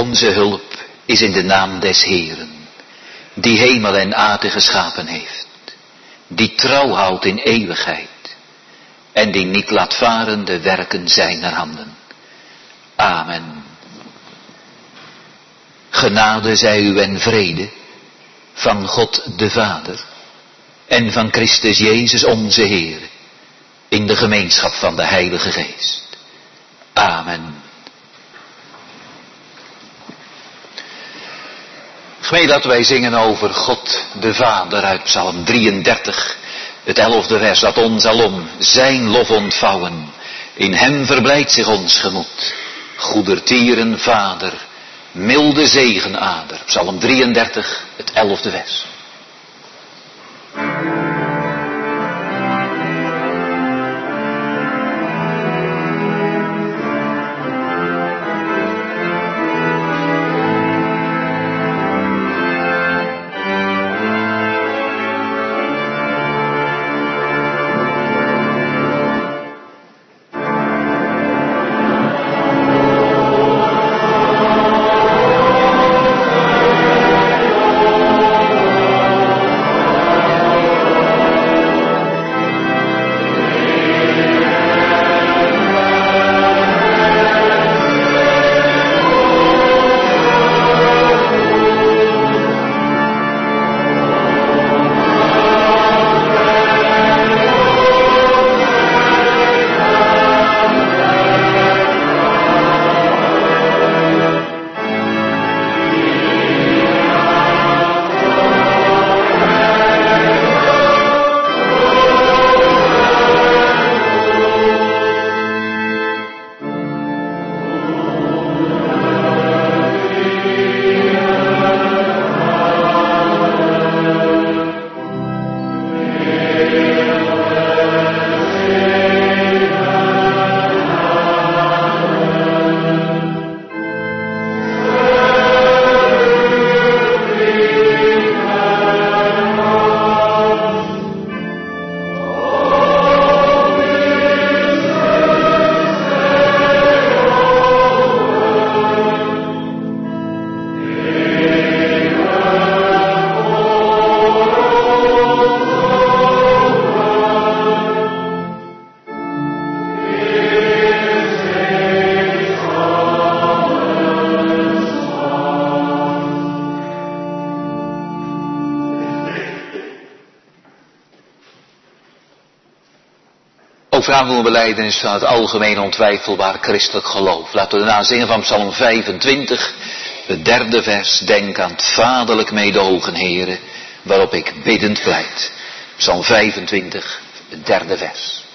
Onze hulp is in de naam des Heeren, die hemel en aarde geschapen heeft, die trouw houdt in eeuwigheid en die niet laat varen de werken zijner handen. Amen. Genade zij u en vrede van God de Vader en van Christus Jezus onze Heer, in de gemeenschap van de Heilige Geest. Amen. Gemeente, dat wij zingen over God de Vader uit Psalm 33, het 11e vers, dat ons alom zijn lof ontvouwen. In hem verblijdt zich ons gemoed. Goedertieren Vader, milde zegenader. Psalm 33, het 11e vers. Belijdenis van het algemeen ontwijfelbaar christelijk geloof. Laten we daarna zingen van Psalm 25, het 3e vers. Denk aan het vaderlijk meedogen, Heere, waarop ik biddend pleit. Psalm 25, het 3e vers.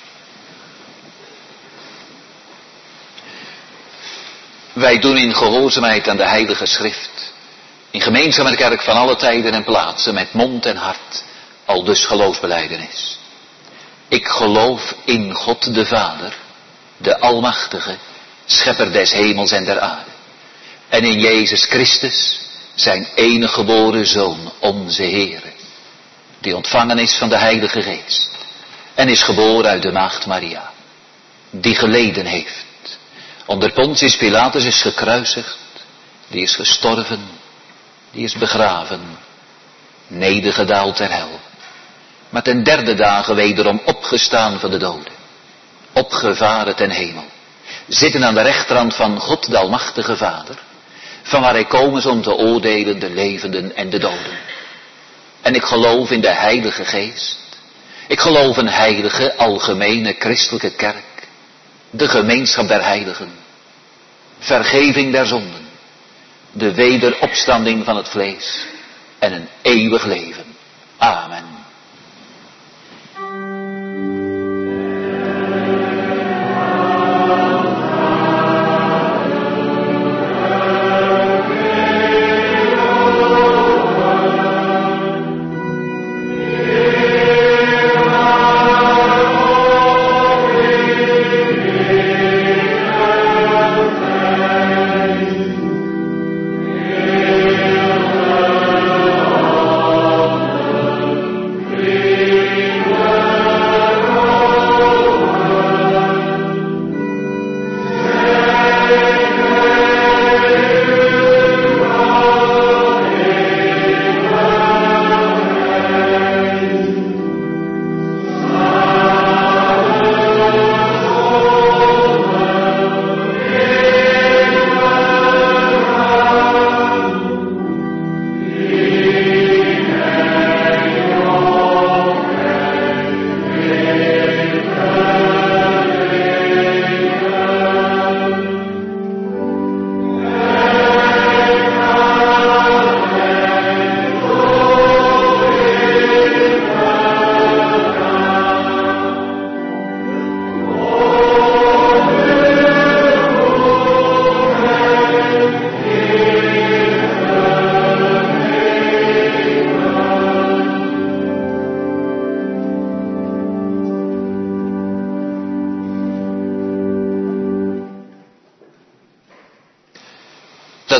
Wij doen in gehoorzaamheid aan de Heilige Schrift, in gemeenschap met de kerk van alle tijden en plaatsen, met mond en hart, aldus geloofsbelijdenis. Ik geloof in God de Vader, de Almachtige, Schepper des hemels en der aarde. En in Jezus Christus, zijn enige geboren Zoon, onze Heere, die ontvangen is van de Heilige Geest en is geboren uit de maagd Maria, die geleden heeft, onder Pontius Pilatus is gekruisigd, die is gestorven, die is begraven, nedergedaald ter hel. Maar ten 3e dagen wederom opgestaan van de doden. Opgevaren ten hemel. Zitten aan de rechterhand van God de Almachtige Vader. Van waar hij komen is om te oordelen de levenden en de doden. En ik geloof in de Heilige Geest. Ik geloof een heilige, algemene, christelijke kerk. De gemeenschap der heiligen. Vergeving der zonden. De wederopstanding van het vlees. En een eeuwig leven. Amen.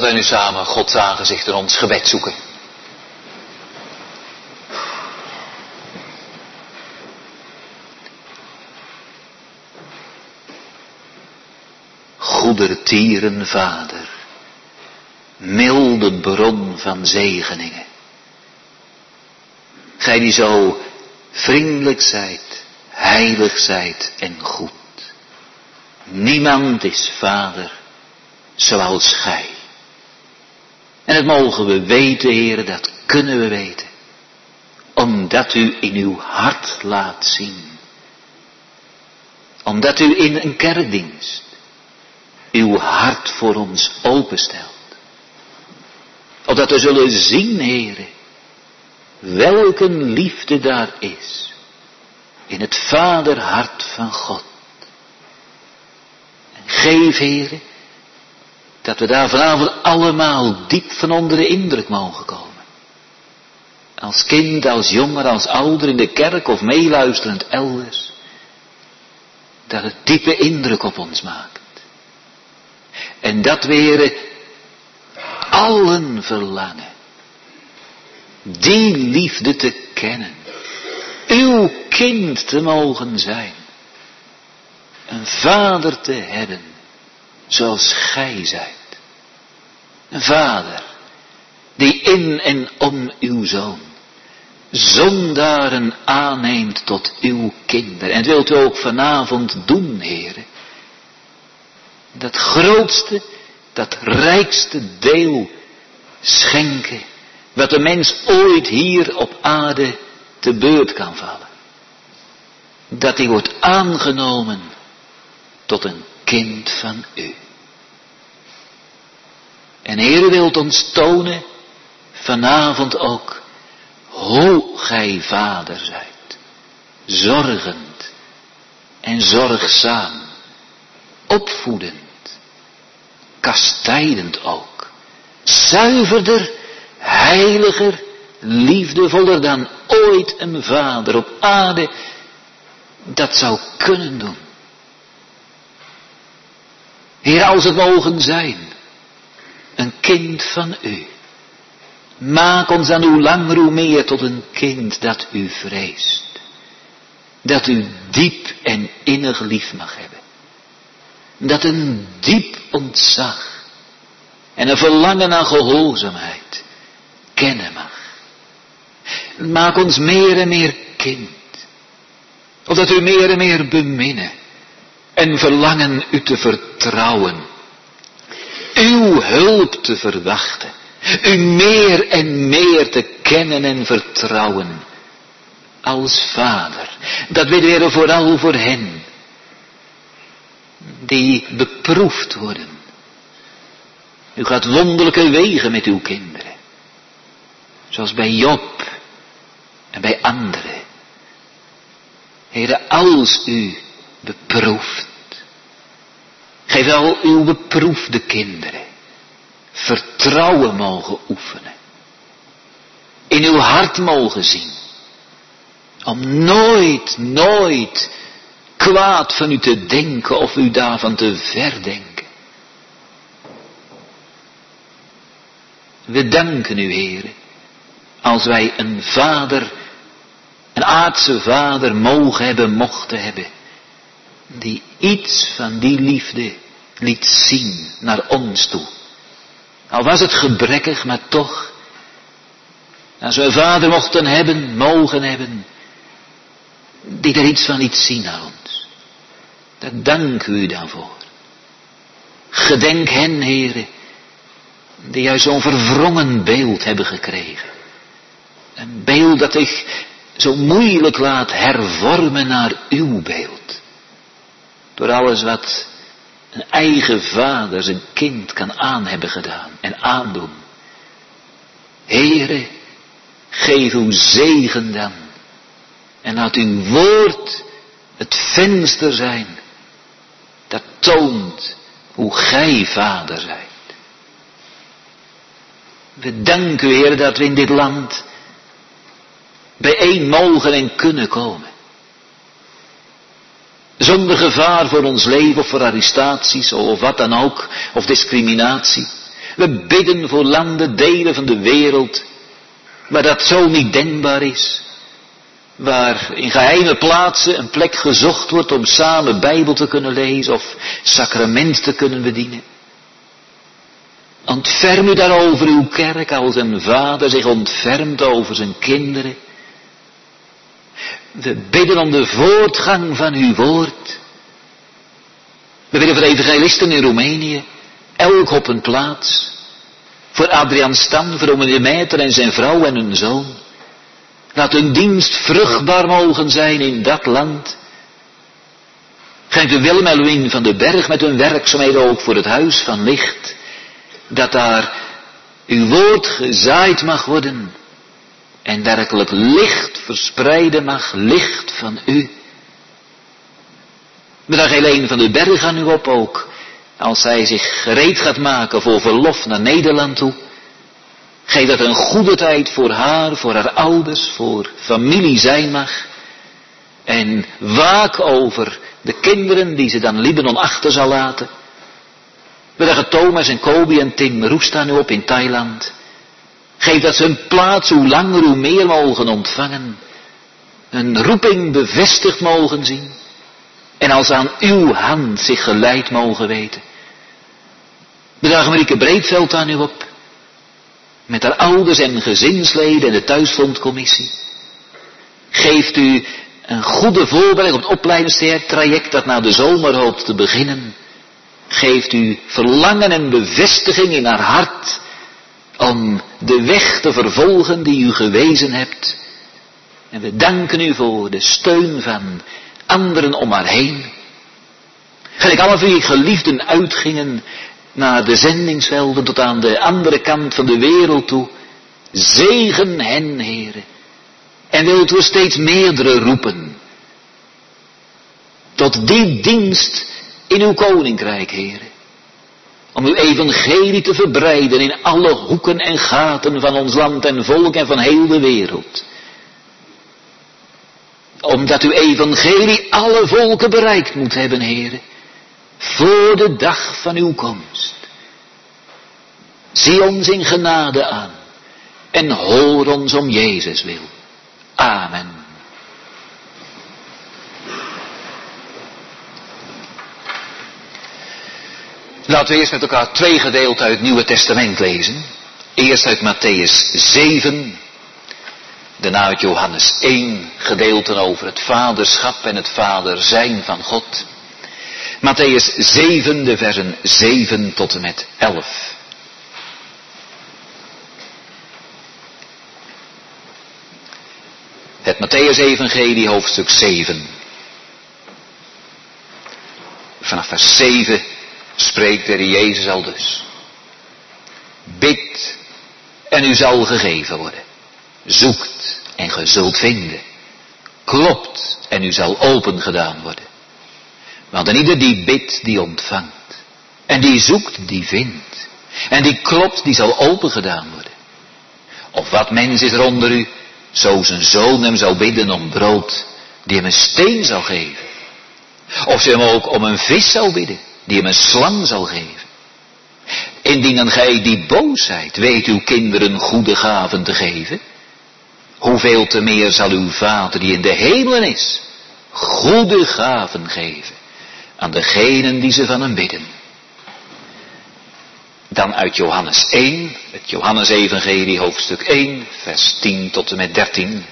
dat wij nu samen Gods aangezicht in ons gebed zoeken. Goedertieren Vader, milde bron van zegeningen. Gij die zo vriendelijk zijt, heilig zijt en goed. Niemand is Vader zoals gij. En dat mogen we weten, Heere, dat kunnen we weten. Omdat u in uw hart laat zien. Omdat u in een kerkdienst uw hart voor ons openstelt. Opdat we zullen zien, Heere, welke liefde daar is in het vaderhart van God. En geef, Heere, dat we daar vanavond allemaal diep van onder de indruk mogen komen. Als kind, als jonger, als ouder in de kerk of meeluisterend elders. Dat het diepe indruk op ons maakt. En dat we, Heere, allen verlangen die liefde te kennen. Uw kind te mogen zijn. Een vader te hebben zoals gij zijt. Een vader die in en om uw zoon zondaren aanneemt tot uw kinderen. En het wilt u ook vanavond doen, Heere. Dat grootste, dat rijkste deel schenken wat de mens ooit hier op aarde te beurt kan vallen. Dat hij wordt aangenomen tot een kind van u. En Heere wilt ons tonen vanavond ook hoe gij vader zijt. Zorgend en zorgzaam. Opvoedend. Kastijdend ook. Zuiverder, heiliger, liefdevoller dan ooit een vader op aarde dat zou kunnen doen. Heer, als het mogen zijn, een kind van u. Maak ons dan hoe langer hoe meer tot een kind dat u vreest. Dat u diep en innig lief mag hebben. Dat een diep ontzag en een verlangen naar gehoorzaamheid kennen mag. Maak ons meer en meer kind. Opdat u meer en meer beminnen en verlangen u te vertrouwen. Uw hulp te verwachten. U meer en meer te kennen en vertrouwen. Als vader. Dat bidden we vooral voor hen. Die beproefd worden. U gaat wonderlijke wegen met uw kinderen. Zoals bij Job en bij anderen. Heere, als u beproeft. Geef al uw beproefde kinderen vertrouwen mogen oefenen. In uw hart mogen zien. Om nooit kwaad van u te denken of u daarvan te verdenken. We danken u, Heere, als wij een vader, een aardse vader mochten hebben, die iets van die liefde liet zien naar ons toe. Al was het gebrekkig, maar toch, als we een vader mogen hebben, die er iets van liet zien naar ons. Daar dank u daarvoor. Gedenk hen, Heere, die juist zo'n verwrongen beeld hebben gekregen. Een beeld dat zich zo moeilijk laat hervormen naar uw beeld. Door alles wat een eigen vader zijn kind kan aan hebben gedaan en aandoen. Heere, geef uw zegen dan. En laat uw woord het venster zijn dat toont hoe gij vader zijt. We danken u, Heer, dat we in dit land bijeen mogen en kunnen komen. Zonder gevaar voor ons leven of voor arrestaties of wat dan ook, of discriminatie. We bidden voor landen, delen van de wereld, waar dat zo niet denkbaar is. Waar in geheime plaatsen een plek gezocht wordt om samen Bijbel te kunnen lezen of sacrament te kunnen bedienen. Ontferm u daarover uw kerk als een vader zich ontfermt over zijn kinderen. We bidden om de voortgang van uw woord. We bidden voor de evangelisten in Roemenië, elk op een plaats. Voor Adriaan Stan, voor Dominee Meiter en zijn vrouw en hun zoon. Laat hun dienst vruchtbaar mogen zijn in dat land. Geef u Willem en Louien van den Berg met hun werkzaamheden ook voor het huis van licht. Dat daar uw woord gezaaid mag worden. En werkelijk licht verspreiden mag, licht van u. We dragen Helene van den Berg aan u op ook. Als zij zich gereed gaat maken voor verlof naar Nederland toe. Geef dat een goede tijd voor haar ouders, voor familie zijn mag. En waak over de kinderen die ze dan Libanon achter zal laten. We dragen Thomas en Kobi en Tim Roest aan u op in Thailand. Geef dat ze hun plaats hoe langer hoe meer mogen ontvangen. Hun roeping bevestigd mogen zien. En als aan uw hand zich geleid mogen weten. We dragen Marieke Breedveld aan u op. Met haar ouders en gezinsleden en de thuisfondcommissie. Geeft u een goede voorbereiding op het opleidingstraject dat na de zomer hoopt te beginnen. Geeft u verlangen en bevestiging in haar hart om de weg te vervolgen die u gewezen hebt. En we danken u voor de steun van anderen om haar heen. Gelijk alle van uw geliefden uitgingen naar de zendingsvelden tot aan de andere kant van de wereld toe. Zegen hen, Heere. En wilt u steeds meerdere roepen. Tot die dienst in uw koninkrijk, Heere. Om uw evangelie te verbreiden in alle hoeken en gaten van ons land en volk en van heel de wereld. Omdat uw evangelie alle volken bereikt moet hebben, Heere. Voor de dag van uw komst. Zie ons in genade aan. En hoor ons om Jezus wil. Amen. Laten we eerst met elkaar 2 gedeelten uit het Nieuwe Testament lezen. Eerst uit Mattheüs 7. Daarna uit Johannes 1. Gedeelten over het vaderschap en het vader zijn van God. Mattheüs 7, de versen 7 tot en met 11. Het Mattheüs-evangelie, hoofdstuk 7. Vanaf vers 7 spreekt de Heer Jezus al dus. Bid en u zal gegeven worden. Zoekt en ge zult vinden. Klopt en u zal opengedaan worden. Want en ieder die bidt, die ontvangt. En die zoekt, die vindt. En die klopt, die zal opengedaan worden. Of wat mens is er onder u, zo zijn zoon hem zou bidden om brood, die hem een steen zal geven. Of ze hem ook om een vis zou bidden, die hem een slang zal geven. Indien dan gij die boos zijt, weet uw kinderen goede gaven te geven. Hoeveel te meer zal uw Vader die in de hemelen is, goede gaven geven aan degenen die ze van hem bidden. Dan uit Johannes 1, het Johannes-evangelie, hoofdstuk 1, vers 10 tot en met 13.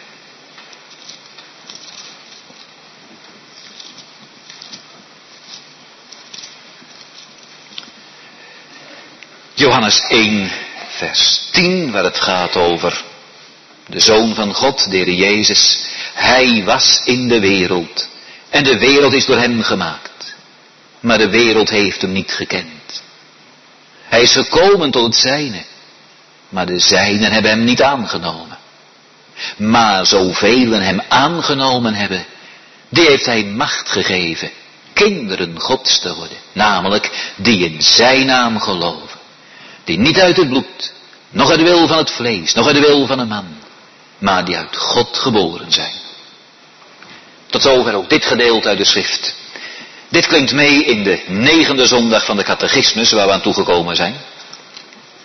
Johannes 1, vers 10, waar het gaat over de Zoon van God, de Heer Jezus. Hij was in de wereld en de wereld is door hem gemaakt. Maar de wereld heeft hem niet gekend. Hij is gekomen tot het zijne, maar de zijnen hebben hem niet aangenomen. Maar zoveel hem aangenomen hebben, die heeft hij macht gegeven, kinderen Gods te worden. Namelijk die in zijn naam geloven. Die niet uit het bloed, nog uit de wil van het vlees, nog uit de wil van een man, maar die uit God geboren zijn. Tot zover ook dit gedeelte uit de schrift. Dit klinkt mee in de 9e zondag van de catechismus waar we aan toegekomen zijn.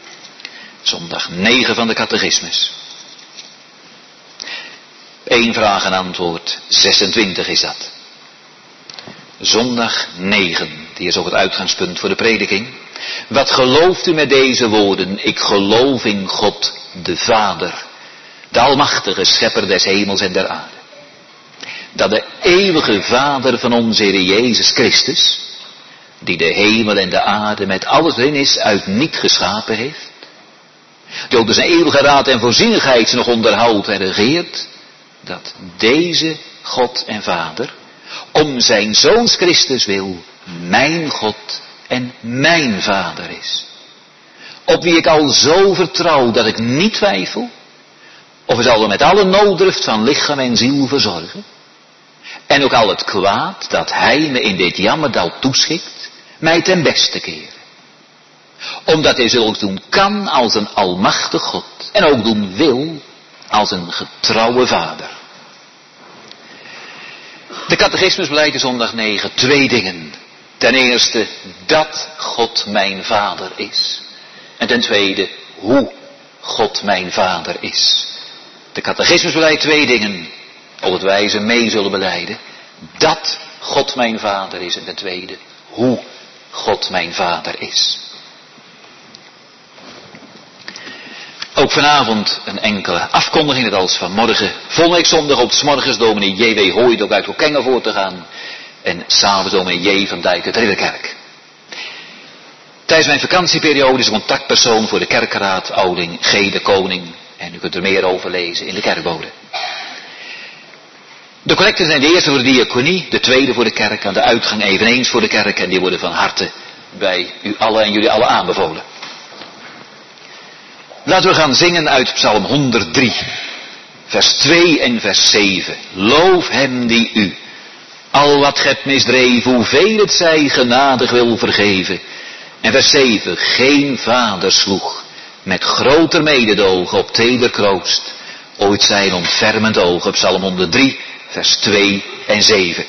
Zondag 9 van de catechismus. 1 vraag en antwoord, 26 is dat. Zondag 9, die is ook het uitgangspunt voor de prediking. Wat gelooft u met deze woorden? Ik geloof in God de Vader, de almachtige schepper des hemels en der aarde. Dat de eeuwige Vader van onze Heer Jezus Christus, die de hemel en de aarde met alles erin is, uit niet geschapen heeft, die ook door zijn eeuwige raad en voorzienigheid nog onderhoudt en regeert, dat deze God en Vader om zijn Zoons Christus wil mijn God en mijn Vader is. Op wie ik al zo vertrouw dat ik niet twijfel, of hij zal er met alle nooddruft van lichaam en ziel verzorgen, en ook al het kwaad dat hij me in dit jammerdal toeschikt, mij ten beste keren. Omdat hij zulks doen kan als een almachtig God, en ook doen wil als een getrouwe Vader. De catechismus beleidt zondag 9 2 dingen. Ten eerste dat God mijn Vader is. En ten tweede hoe God mijn Vader is. De catechismus beleidt 2 dingen, opdat wij ze mee zullen belijden. Dat God mijn Vader is en ten tweede hoe God mijn Vader is. Ook vanavond een enkele afkondiging, net als vanmorgen. Volgende week zondag op 's morgens dominee J.W. Hooyd ook uit Hokkengen voor te gaan. En s'avonds dominee J. van Dijk uit Ridderkerk. Tijdens mijn vakantieperiode is een contactpersoon voor de kerkenraad Ouding G. de Koning. En u kunt er meer over lezen in de kerkbode. De collecten zijn de eerste voor de diaconie, de tweede voor de kerk, aan de uitgang eveneens voor de kerk. En die worden van harte bij u allen en jullie allen aanbevolen. Laten we gaan zingen uit Psalm 103, vers 2 en vers 7. Loof hem die u, al wat ge hebt misdreven, hoeveel het zij genadig wil vergeven. En vers 7, geen vader sloeg met groter mededogen op teder kroost, ooit zijn ontfermend ogen. Psalm 103, vers 2 en 7.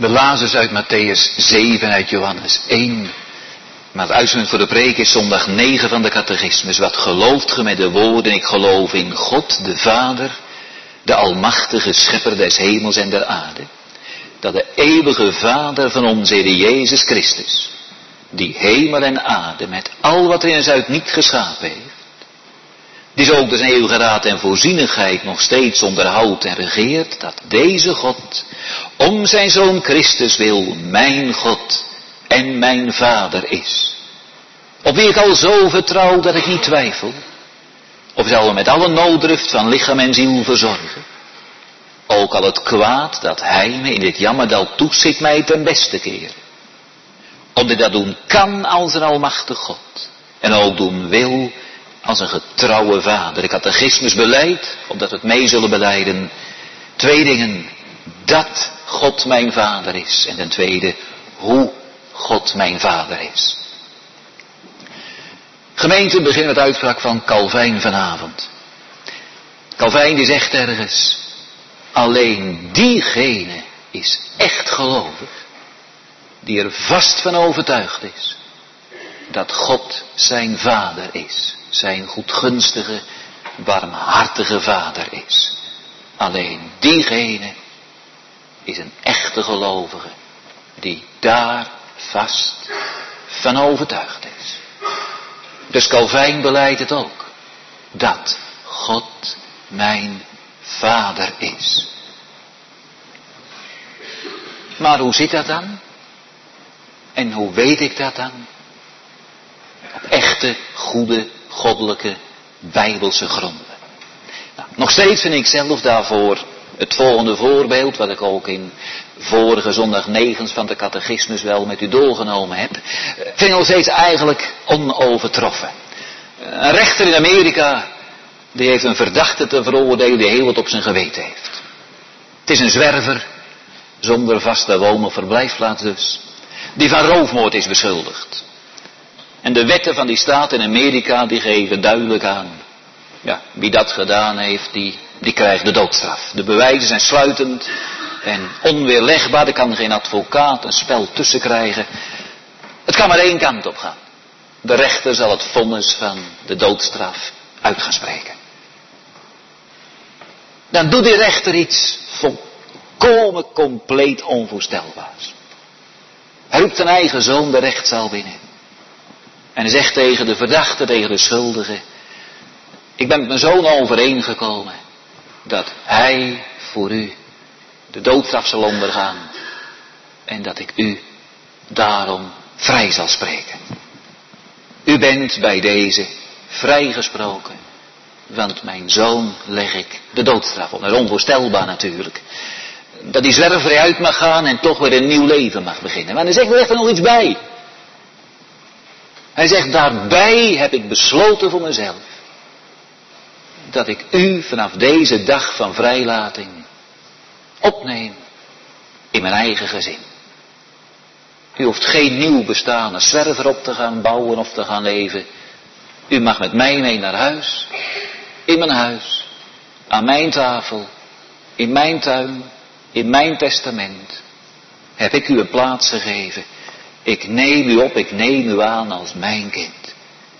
We lazen ze uit Matthäus 7, uit Johannes 1. Maar het uitzending voor de preek is zondag 9 van de catechismus. Wat gelooft ge met de woorden, ik geloof in God, de Vader, de almachtige schepper des hemels en der aarde. Dat de eeuwige Vader van onze Heer Jezus Christus, die hemel en aarde met al wat er in uit niet geschapen heeft, die zo ook de eeuwige raad en voorzienigheid nog steeds onderhoudt en regeert, dat deze God om zijn Zoon Christus wil mijn God en mijn Vader is. Op wie ik al zo vertrouw dat ik niet twijfel. Of zal hem met alle nooddruft van lichaam en ziel verzorgen. Ook al het kwaad dat hij me in dit jammerdal toezit mij ten beste keren. Omdat hij dat doen kan als een almachtig God. En ook doen wil als een getrouwe vader. De catechismus beleidt, opdat we het mee zullen belijden, 2 dingen. Dat God mijn vader is. En ten tweede, hoe God mijn vader is. Gemeente, beginnen met uitspraak van Calvijn vanavond. Calvijn die zegt ergens, alleen diegene is echt gelovig, die er vast van overtuigd is, dat God zijn vader is. Zijn goedgunstige, barmhartige vader is. Alleen diegene is een echte gelovige, die daar vast van overtuigd is. Dus Calvijn beleidt het ook, dat God mijn vader is. Maar hoe zit dat dan? En hoe weet ik dat dan? Op echte, goede, goddelijke, bijbelse gronden. Nou, nog steeds vind ik zelf daarvoor het volgende voorbeeld, wat ik ook in vorige zondag 9 van de catechismus wel met u doorgenomen heb, vind ik nog steeds eigenlijk onovertroffen. Een rechter in Amerika, die heeft een verdachte te veroordelen die heel wat op zijn geweten heeft. Het is een zwerver, zonder vaste woon- of verblijfplaats dus, die van roofmoord is beschuldigd. En de wetten van die staat in Amerika, die geven duidelijk aan, ja, wie dat gedaan heeft, die krijgt de doodstraf. De bewijzen zijn sluitend en onweerlegbaar, er kan geen advocaat een spel tussen krijgen. Het kan maar 1 kant op gaan. De rechter zal het vonnis van de doodstraf uit gaan spreken. Dan doet die rechter iets volkomen compleet onvoorstelbaars. Hij roept zijn eigen zoon de rechtszaal binnen. En hij zegt tegen de verdachte, tegen de schuldige, ik ben met mijn zoon overeengekomen dat hij voor u de doodstraf zal ondergaan. En dat ik u daarom vrij zal spreken. U bent bij deze vrijgesproken. Want mijn zoon leg ik de doodstraf op. Dat is onvoorstelbaar natuurlijk. Dat die zwerver uit mag gaan en toch weer een nieuw leven mag beginnen. Maar hij zegt er echt nog iets bij. Hij zegt, daarbij heb ik besloten voor mezelf. Dat ik u vanaf deze dag van vrijlating opneem in mijn eigen gezin. U hoeft geen nieuw bestaan als zwerver op te gaan bouwen of te gaan leven. U mag met mij mee naar huis, in mijn huis, aan mijn tafel, in mijn tuin, in mijn testament. Heb ik u een plaats gegeven. Ik neem u op, ik neem u aan als mijn kind.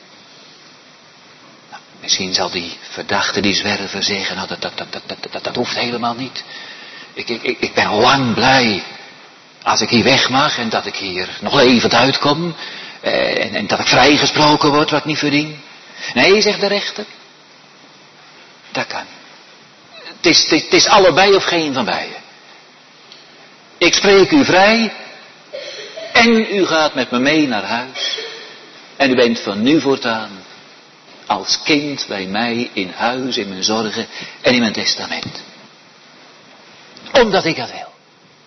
Nou, misschien zal die verdachte, die zwerver zeggen, nou dat hoeft helemaal niet. Ik ben lang blij als ik hier weg mag en dat ik hier nog levend uitkom. En dat ik vrijgesproken word wat ik niet verdien. Nee, zegt de rechter. Dat kan. Het is allebei of geen van beiden. Ik spreek u vrij. En u gaat met me mee naar huis. En u bent van nu voortaan als kind bij mij in huis, in mijn zorgen en in mijn testament. Omdat ik dat wil.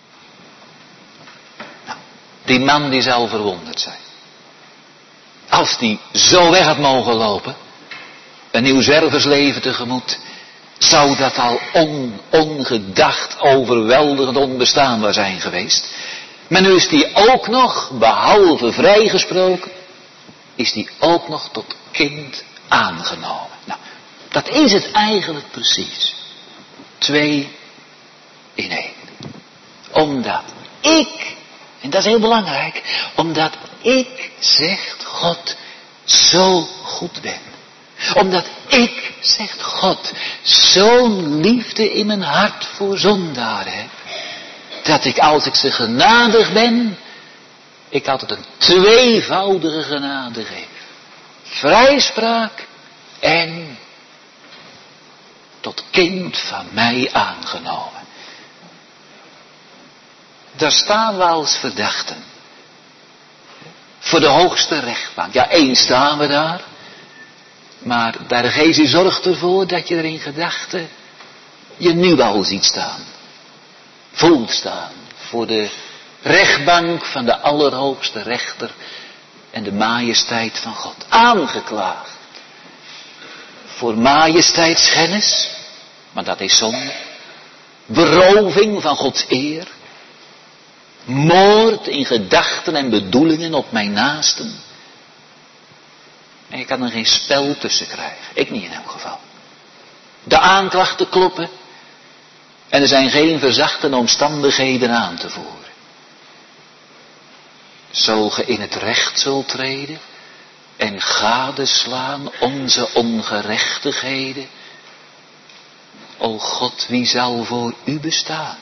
Nou, die man die zal verwonderd zijn. Als die zo weg had mogen lopen, een nieuw zwerversleven tegemoet, zou dat al ongedacht, overweldigend, onbestaanbaar zijn geweest. Maar nu is die ook nog, behalve vrijgesproken, is die ook nog tot kind aangenomen. Nou, dat is het eigenlijk precies. 2 in 1. Omdat ik, en dat is heel belangrijk, omdat ik, zegt God, zo goed ben. Omdat ik, zegt God, zo'n liefde in mijn hart voor zondaren heb. Dat ik, als ik ze genadig ben, ik altijd een tweevoudige genade geef. Vrijspraak en tot kind van mij aangenomen. Daar staan we als verdachten. Voor de hoogste rechtbank. Ja, één staan we daar. Maar de Geest zorgt ervoor dat je er in gedachten je nu al ziet staan. Voelt staan. Voor de rechtbank van de allerhoogste rechter en de majesteit van God. Aangeklaagd. Voor majesteitsschennis, maar dat is zonde. Beroving van Gods eer. Moord in gedachten en bedoelingen op mijn naasten. En je kan er geen spel tussen krijgen. Ik niet in elk geval. De aanklachten kloppen. En er zijn geen verzachte omstandigheden aan te voeren. Zo ge in het recht zult treden en gadeslaan onze ongerechtigheden. O God, wie zal voor u bestaan?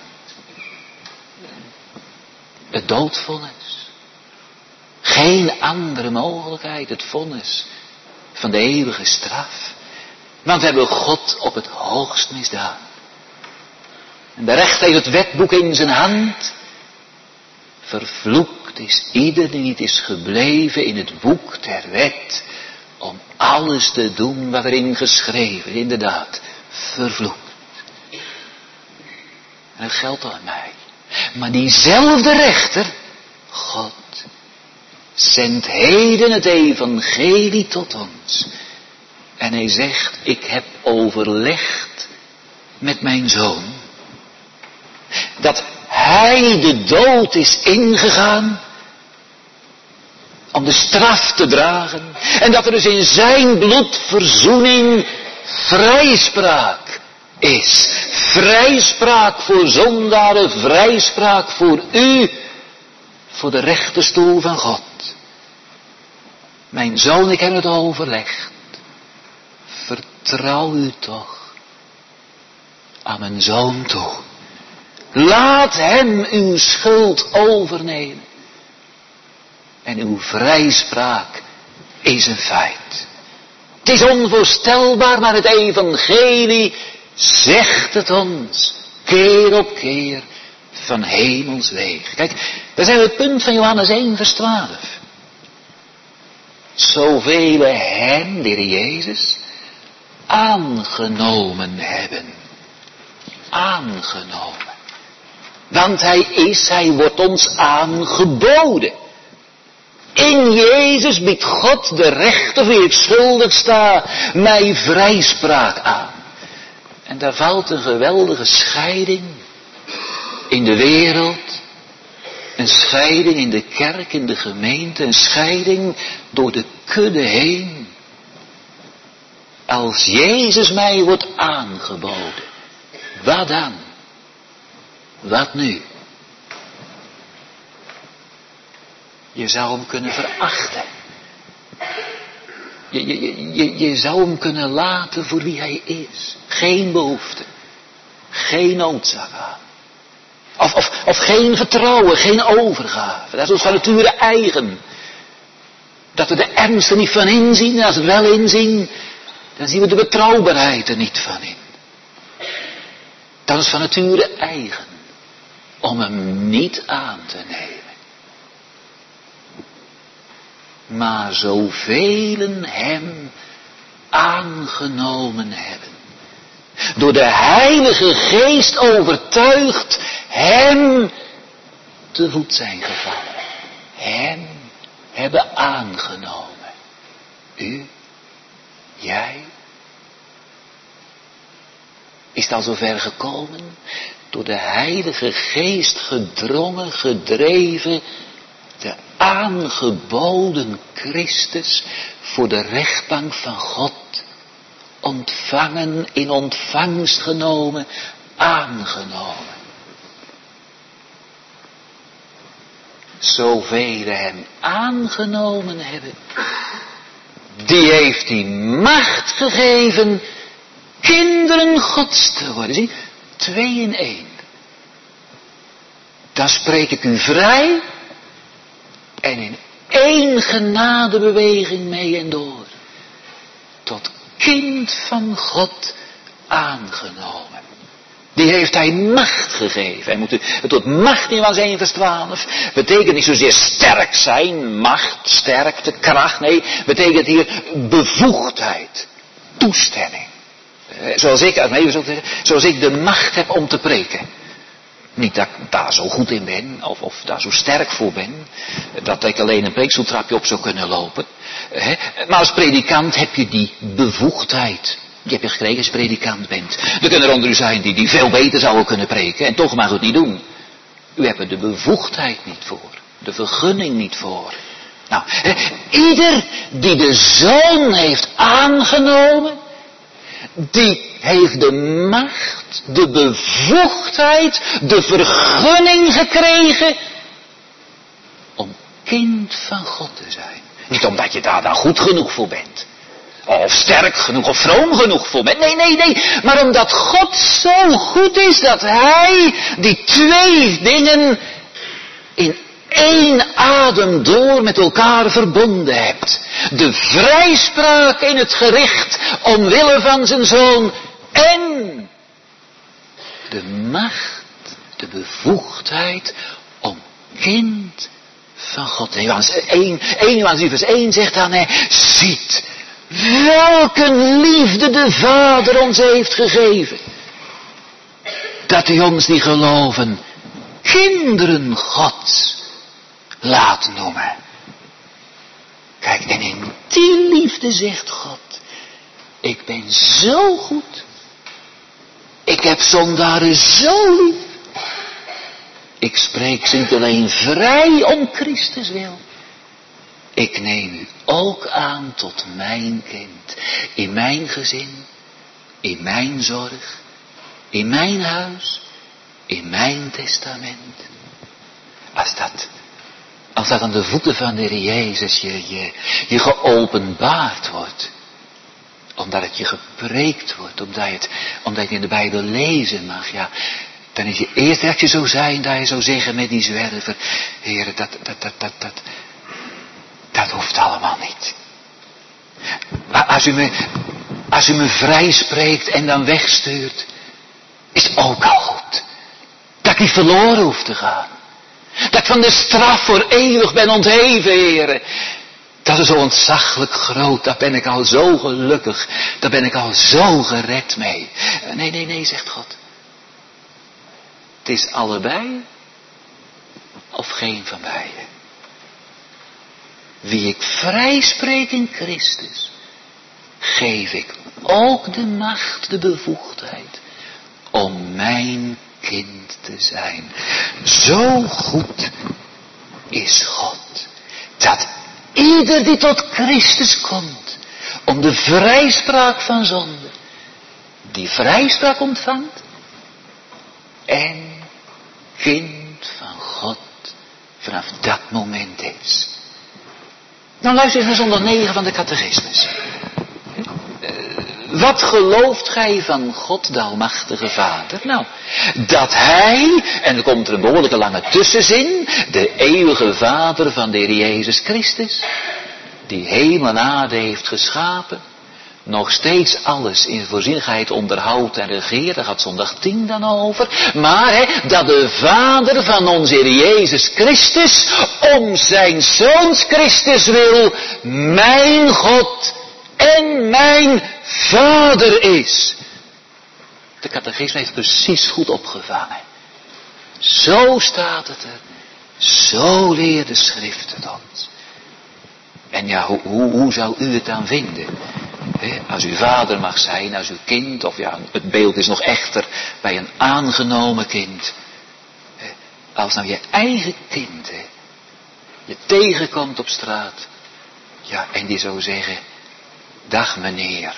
Het doodvonnis. Geen andere mogelijkheid, het vonnis van de eeuwige straf. Want we hebben God op het hoogst misdaan. En de rechter heeft het wetboek in zijn hand. Vervloekt is ieder die niet is gebleven in het boek der wet. Om alles te doen wat erin geschreven, inderdaad, vervloekt. En dat geldt al aan mij. Maar diezelfde rechter, God, zendt heden het evangelie tot ons. En hij zegt, ik heb overlegd met mijn zoon. Dat hij de dood is ingegaan. Om de straf te dragen. En dat er dus in zijn bloed verzoening, vrijspraak is. Vrijspraak voor zondaren, vrijspraak voor u. Voor de rechterstoel van God. Mijn zoon, ik heb het overlegd. Vertrouw u toch aan mijn zoon toe. Laat hem uw schuld overnemen. En uw vrijspraak is een feit. Het is onvoorstelbaar, maar het evangelie zegt het ons. Keer op keer van hemels wegen. Kijk, daar zijn we het punt van Johannes 1 vers 12. Zoveel hem, de Heer Jezus, aangenomen hebben. Aangenomen. Want hij wordt ons aangeboden. In Jezus biedt God de rechter, wie ik schuldig sta, mij vrijspraak aan. En daar valt een geweldige scheiding in de wereld. Een scheiding in de kerk, in de gemeente. Een scheiding door de kudde heen. Als Jezus mij wordt aangeboden. Wat dan? Wat nu? Je zou hem kunnen verachten. Je zou hem kunnen laten voor wie hij is. Geen behoefte. Geen noodzaak aan. Of geen vertrouwen, geen overgave. Dat is ons van nature eigen. Dat we de ernst er niet van inzien. En als we het wel inzien, dan zien we de betrouwbaarheid er niet van in. Dat is van nature eigen. Om hem niet aan te nemen. Maar zoveel hem aangenomen hebben. Door de Heilige Geest overtuigd hem te voet zijn gevallen. Hem hebben aangenomen. U, jij. Is het al zover gekomen? Door de Heilige Geest gedrongen, gedreven. De aangeboden Christus voor de rechtbank van God. Ontvangen, in ontvangst genomen, aangenomen. zoveel hem aangenomen hebben, die heeft die macht gegeven kinderen Gods te worden. Zie, 2 in 1. Dan spreek ik u vrij en in 1 genadebeweging mee en door. Tot kind van God aangenomen. Die heeft hij macht gegeven. En het woord macht in Johannes 1 vers 12 betekent niet zozeer sterk zijn, macht, sterkte, kracht. Nee, betekent hier bevoegdheid, toestemming. Zoals ik de macht heb om te preken. Niet dat ik daar zo goed in ben, of daar zo sterk voor ben, dat ik alleen een preekstoeltrapje op zou kunnen lopen. Maar als predikant heb je die bevoegdheid. Die heb je gekregen als je predikant bent. Er kunnen er onder u zijn die veel beter zouden kunnen preken, en toch mag u het niet doen. U hebt er de bevoegdheid niet voor, de vergunning niet voor. Nou, ieder die de Zoon heeft aangenomen, die heeft de macht, de bevoegdheid, de vergunning gekregen om kind van God te zijn. Niet omdat je daar dan goed genoeg voor bent. Of sterk genoeg, of vroom genoeg voor bent. Nee. Maar omdat God zo goed is dat hij die 2 dingen in 1 adem door met elkaar verbonden hebt. De vrijspraak in het gericht omwille van zijn Zoon en de macht, de bevoegdheid om kind van God. Johannes 1 vers 1 zegt dan, ziet welke liefde de Vader ons heeft gegeven. Dat hij ons die geloven kinderen Gods laat noemen. Kijk, en in die liefde zegt God, ik ben zo goed. Ik heb zondaren zo lief. Ik spreek ze niet alleen vrij om Christus wil. Ik neem u ook aan tot mijn kind. In mijn gezin, in mijn zorg, in mijn huis, in mijn testament. Als dat aan de voeten van de Heer Jezus je geopenbaard wordt. Omdat het je gepreekt wordt. Omdat je het in de Bijbel lezen mag. Ja, dan is je eerste reactie zo zijn dat je zou zeggen met die zwerver. Heer, dat hoeft allemaal niet. Als u me vrij spreekt en dan wegstuurt. Is het ook al goed. Dat ik niet verloren hoef te gaan. Dat ik van de straf voor eeuwig ben ontheven, heren. Dat is zo ontzaglijk groot. Daar ben ik al zo gelukkig. Daar ben ik al zo gered mee. Nee, zegt God. Het is allebei of geen van beiden. Wie ik vrij spreek in Christus, geef ik ook de macht, de bevoegdheid om mijn kind te zijn. Zo goed is God, dat ieder die tot Christus komt, om de vrijspraak van zonde, die vrijspraak ontvangt en kind van God vanaf dat moment is. Nou, luister eens naar zondag 9 van de catechismus. Wat gelooft gij van God, de almachtige Vader? Nou, dat hij, en er komt er een behoorlijke lange tussenzin, de eeuwige Vader van de Heer Jezus Christus, die hemel en aarde heeft geschapen, nog steeds alles in voorzienigheid onderhoudt en regeert, daar gaat zondag 10 dan over, maar dat de Vader van onze Heer Jezus Christus, om zijn Zoons Christus wil, mijn God en mijn Vader is. De catechisme heeft precies goed opgevangen. Zo staat het er, zo leert de Schrift het ons. En ja, hoe zou u het dan vinden? Als u vader mag zijn, als uw kind, of ja, het beeld is nog echter bij een aangenomen kind. Als nou je eigen kind je tegenkomt op straat. Ja, en die zou zeggen, dag meneer.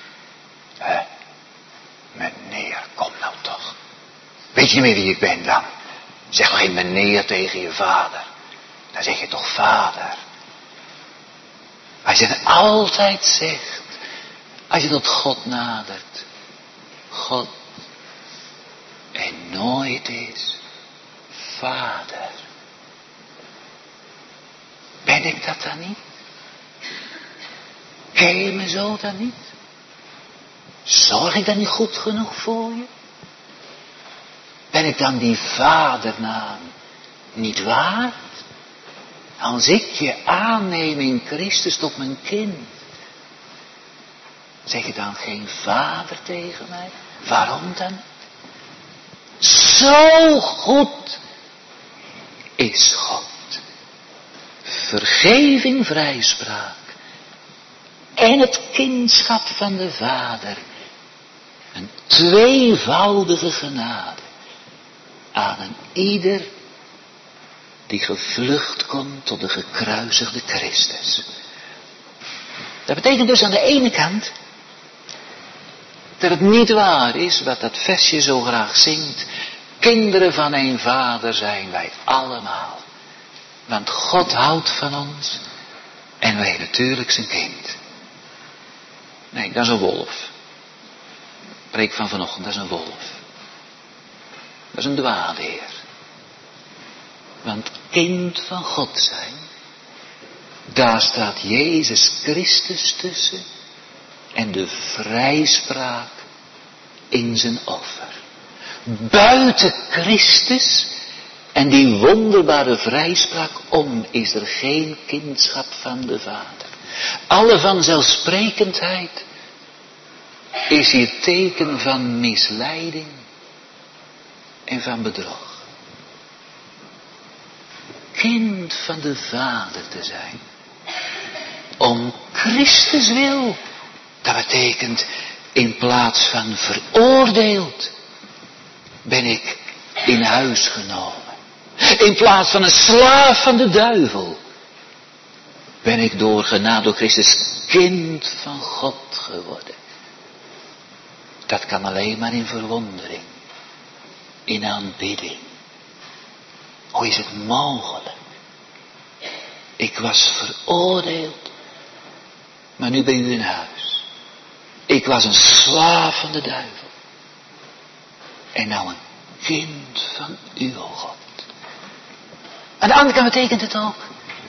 Meneer, kom nou toch. Weet je niet meer wie ik ben dan? Zeg toch geen meneer tegen je vader. Dan zeg je toch Vader. Als je het altijd zegt, als je tot God nadert, God, en nooit is Vader. Ben ik dat dan niet? Ken je me zo dan niet? Zorg ik dan niet goed genoeg voor je? Ben ik dan die vadernaam niet waard? Als ik je aanneem in Christus tot mijn kind, zeg je dan geen vader tegen mij? Waarom dan? Zo goed is God. Vergeving, vrijspraak en het kindschap van de Vader. Een tweevoudige genade aan een ieder die gevlucht komt tot de gekruisigde Christus. Dat betekent dus aan de ene kant dat het niet waar is wat dat versje zo graag zingt. Kinderen van een vader zijn wij allemaal. Want God houdt van ons en wij natuurlijk zijn kind. Nee, dat is een wolf. Preek van vanochtend, dat is een wolf. Dat is een dwaalleer. Want kind van God zijn, daar staat Jezus Christus tussen en de vrijspraak in zijn offer. Buiten Christus en die wonderbare vrijspraak om is er geen kindschap van de Vader. Alle vanzelfsprekendheid is hier teken van misleiding en van bedrog. Kind van de Vader te zijn, om Christus wil, dat betekent in plaats van veroordeeld, ben ik in huis genomen. In plaats van een slaaf van de duivel, ben ik door genade door Christus kind van God geworden. Dat kan alleen maar in verwondering, in aanbidding. Hoe is het mogelijk? Ik was veroordeeld, maar nu ben u in huis. Ik was een slaaf van de duivel. En nou een kind van u, o God. Aan de andere kant betekent het ook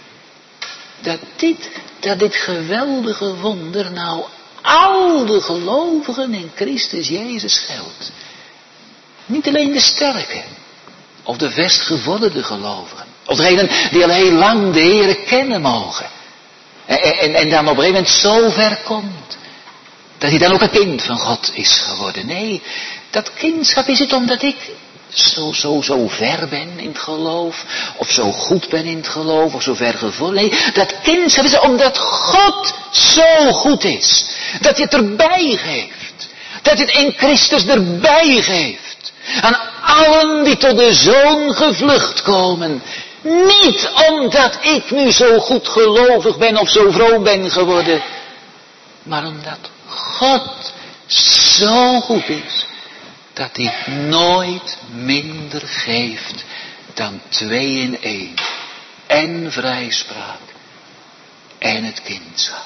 dat dit geweldige wonder nou al de gelovigen in Christus Jezus geldt. Niet alleen de sterken, of de vastgevorderde gelovigen, of degenen die al heel lang de Heere kennen mogen. En dan op een gegeven moment zo ver komt, dat hij dan ook een kind van God is geworden. Nee, dat kindschap is het omdat ik zo ver ben in het geloof, of zo goed ben in het geloof, of zo ver gevorderd. Nee, dat kindschap is omdat God zo goed is. Dat hij het erbij geeft. Dat hij het in Christus erbij geeft. Aan allen die tot de Zoon gevlucht komen. Niet omdat ik nu zo goed gelovig ben of zo vroom ben geworden. Maar omdat God zo goed is. Dat hij nooit minder geeft dan 2 in 1. En vrijspraak. En het kindschap.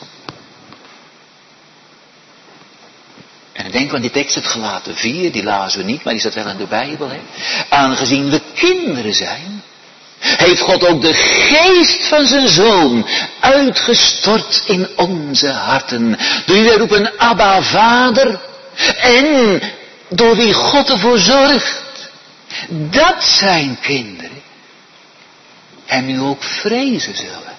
En ik denk, want die tekst heeft Galaten 4, die lazen we niet, maar die staat wel in de Bijbel. Hè? Aangezien we kinderen zijn, heeft God ook de geest van zijn Zoon uitgestort in onze harten. Door wie wij roepen, Abba, Vader. En door wie God ervoor zorgt dat zijn kinderen hem nu ook vrezen zullen.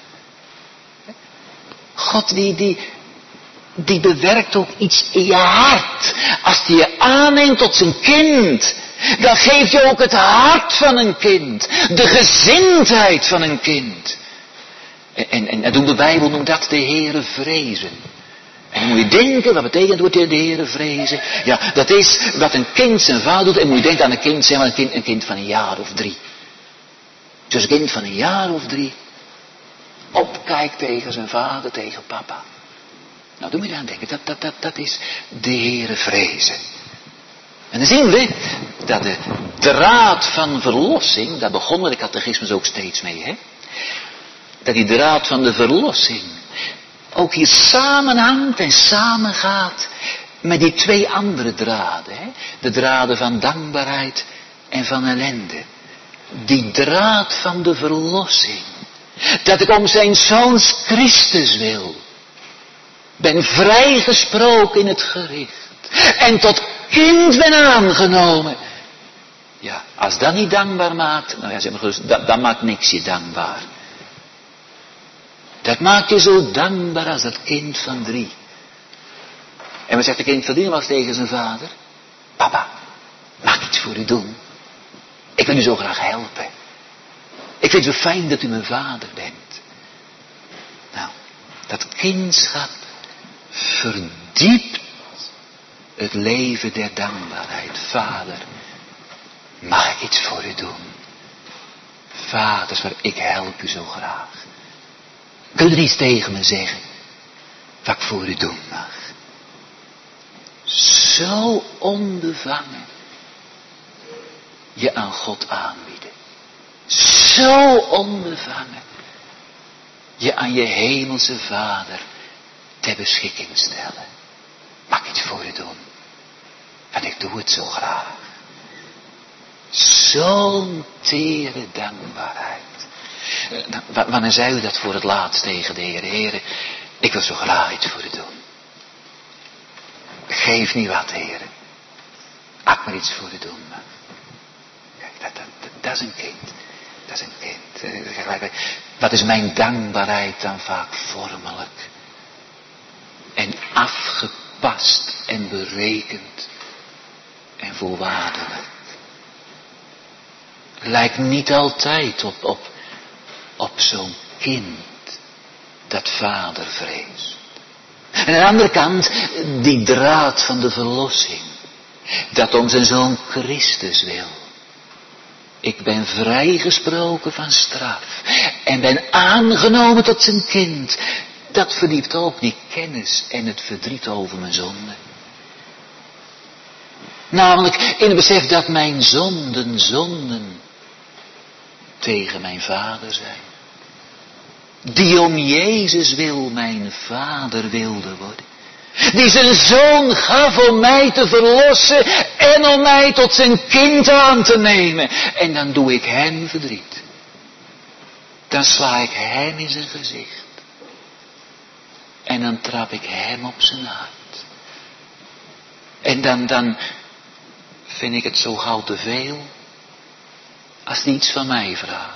God die bewerkt ook iets in je hart. Als hij je aanneemt tot zijn kind, dan geeft je ook het hart van een kind. De gezindheid van een kind. En de Bijbel noemt dat de Heere vrezen. En dan moet je denken, wat betekent wordt de Heere vrezen? Ja, dat is wat een kind zijn vader doet. En moet je denken aan een kind, zeg maar een kind van een jaar of 3. Dus een kind van een jaar of 3 opkijkt tegen zijn vader, tegen papa. Nou, doe me daar aan denken. Dat is de Heere vrezen. En dan zien we dat de draad van verlossing, daar begonnen de catechismus ook steeds mee, hè? dat die draad van de verlossing ook hier samenhangt en samengaat met die twee andere draden. Hè? De draden van dankbaarheid en van ellende. Die draad van de verlossing. Dat ik om zijn Zoons Christus wil. Ben vrijgesproken in het gericht. En tot kind ben aangenomen. Ja, als dat niet dankbaar maakt, nou ja, zeg maar gerust, dat maakt niks je dankbaar. Dat maakt je zo dankbaar als dat kind van 3. En wat zegt de kind van 3 was tegen zijn vader? Papa, mag ik iets voor u doen? Ik wil u zo graag helpen. Ik vind het zo fijn dat u mijn vader bent. Nou, dat kindschap verdiept het leven der dankbaarheid. Vader, mag ik iets voor u doen? Vaders, maar ik help u zo graag. Kun je er iets tegen me zeggen wat ik voor u doen mag? Zo onbevangen je aan God aanbieden. Zo onbevangen je aan je hemelse Vader ter beschikking stellen. Mag ik iets voor u doen? En ik doe het zo graag. Zo'n tere dankbaarheid. Wanneer zei u dat voor het laatst tegen de Heer? Heer, ik wil zo graag iets voor u doen. Geef niet wat, Heer. Als ik maar iets voor u doen mag. Kijk, dat is een kind. Dat is een kind. Wat is mijn dankbaarheid dan vaak vormelijk. En afgepast en berekend. En voorwaardelijk. Lijkt niet altijd op zo'n kind dat vader vreest. En aan de andere kant die draad van de verlossing. Dat om zijn Zoon Christus wil. Ik ben vrijgesproken van straf. En ben aangenomen tot zijn kind. Dat verdiept ook die kennis en het verdriet over mijn zonde. Namelijk in het besef dat mijn zonden tegen mijn vader zijn. Die om Jezus wil mijn vader wilde worden. Die zijn Zoon gaf om mij te verlossen en om mij tot zijn kind aan te nemen. En dan doe ik hem verdriet. Dan sla ik hem in zijn gezicht. En dan trap ik hem op zijn hart. En dan vind ik het zo gauw te veel als hij iets van mij vraagt.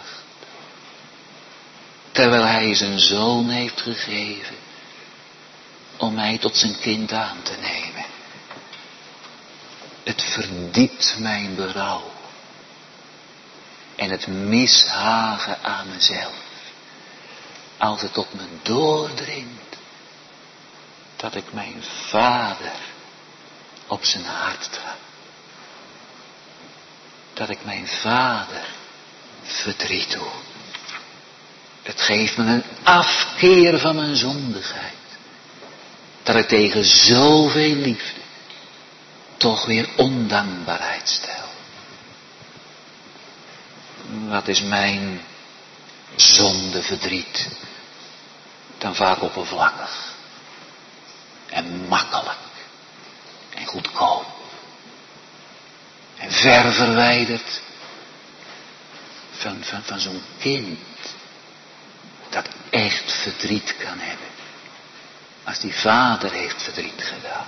Terwijl hij zijn Zoon heeft gegeven om mij tot zijn kind aan te nemen. Het verdiept mijn berouw. En het mishagen aan mezelf. Als het tot me doordringt dat ik mijn vader op zijn hart trap. Dat ik mijn vader verdriet doe. Het geeft me een afkeer van mijn zondigheid. Dat ik tegen zoveel liefde toch weer ondankbaarheid stel. Wat is mijn zondeverdriet dan vaak oppervlakkig en makkelijk en goedkoop en ver verwijderd van zo'n kind dat echt verdriet kan hebben. Als die vader heeft verdriet gedaan.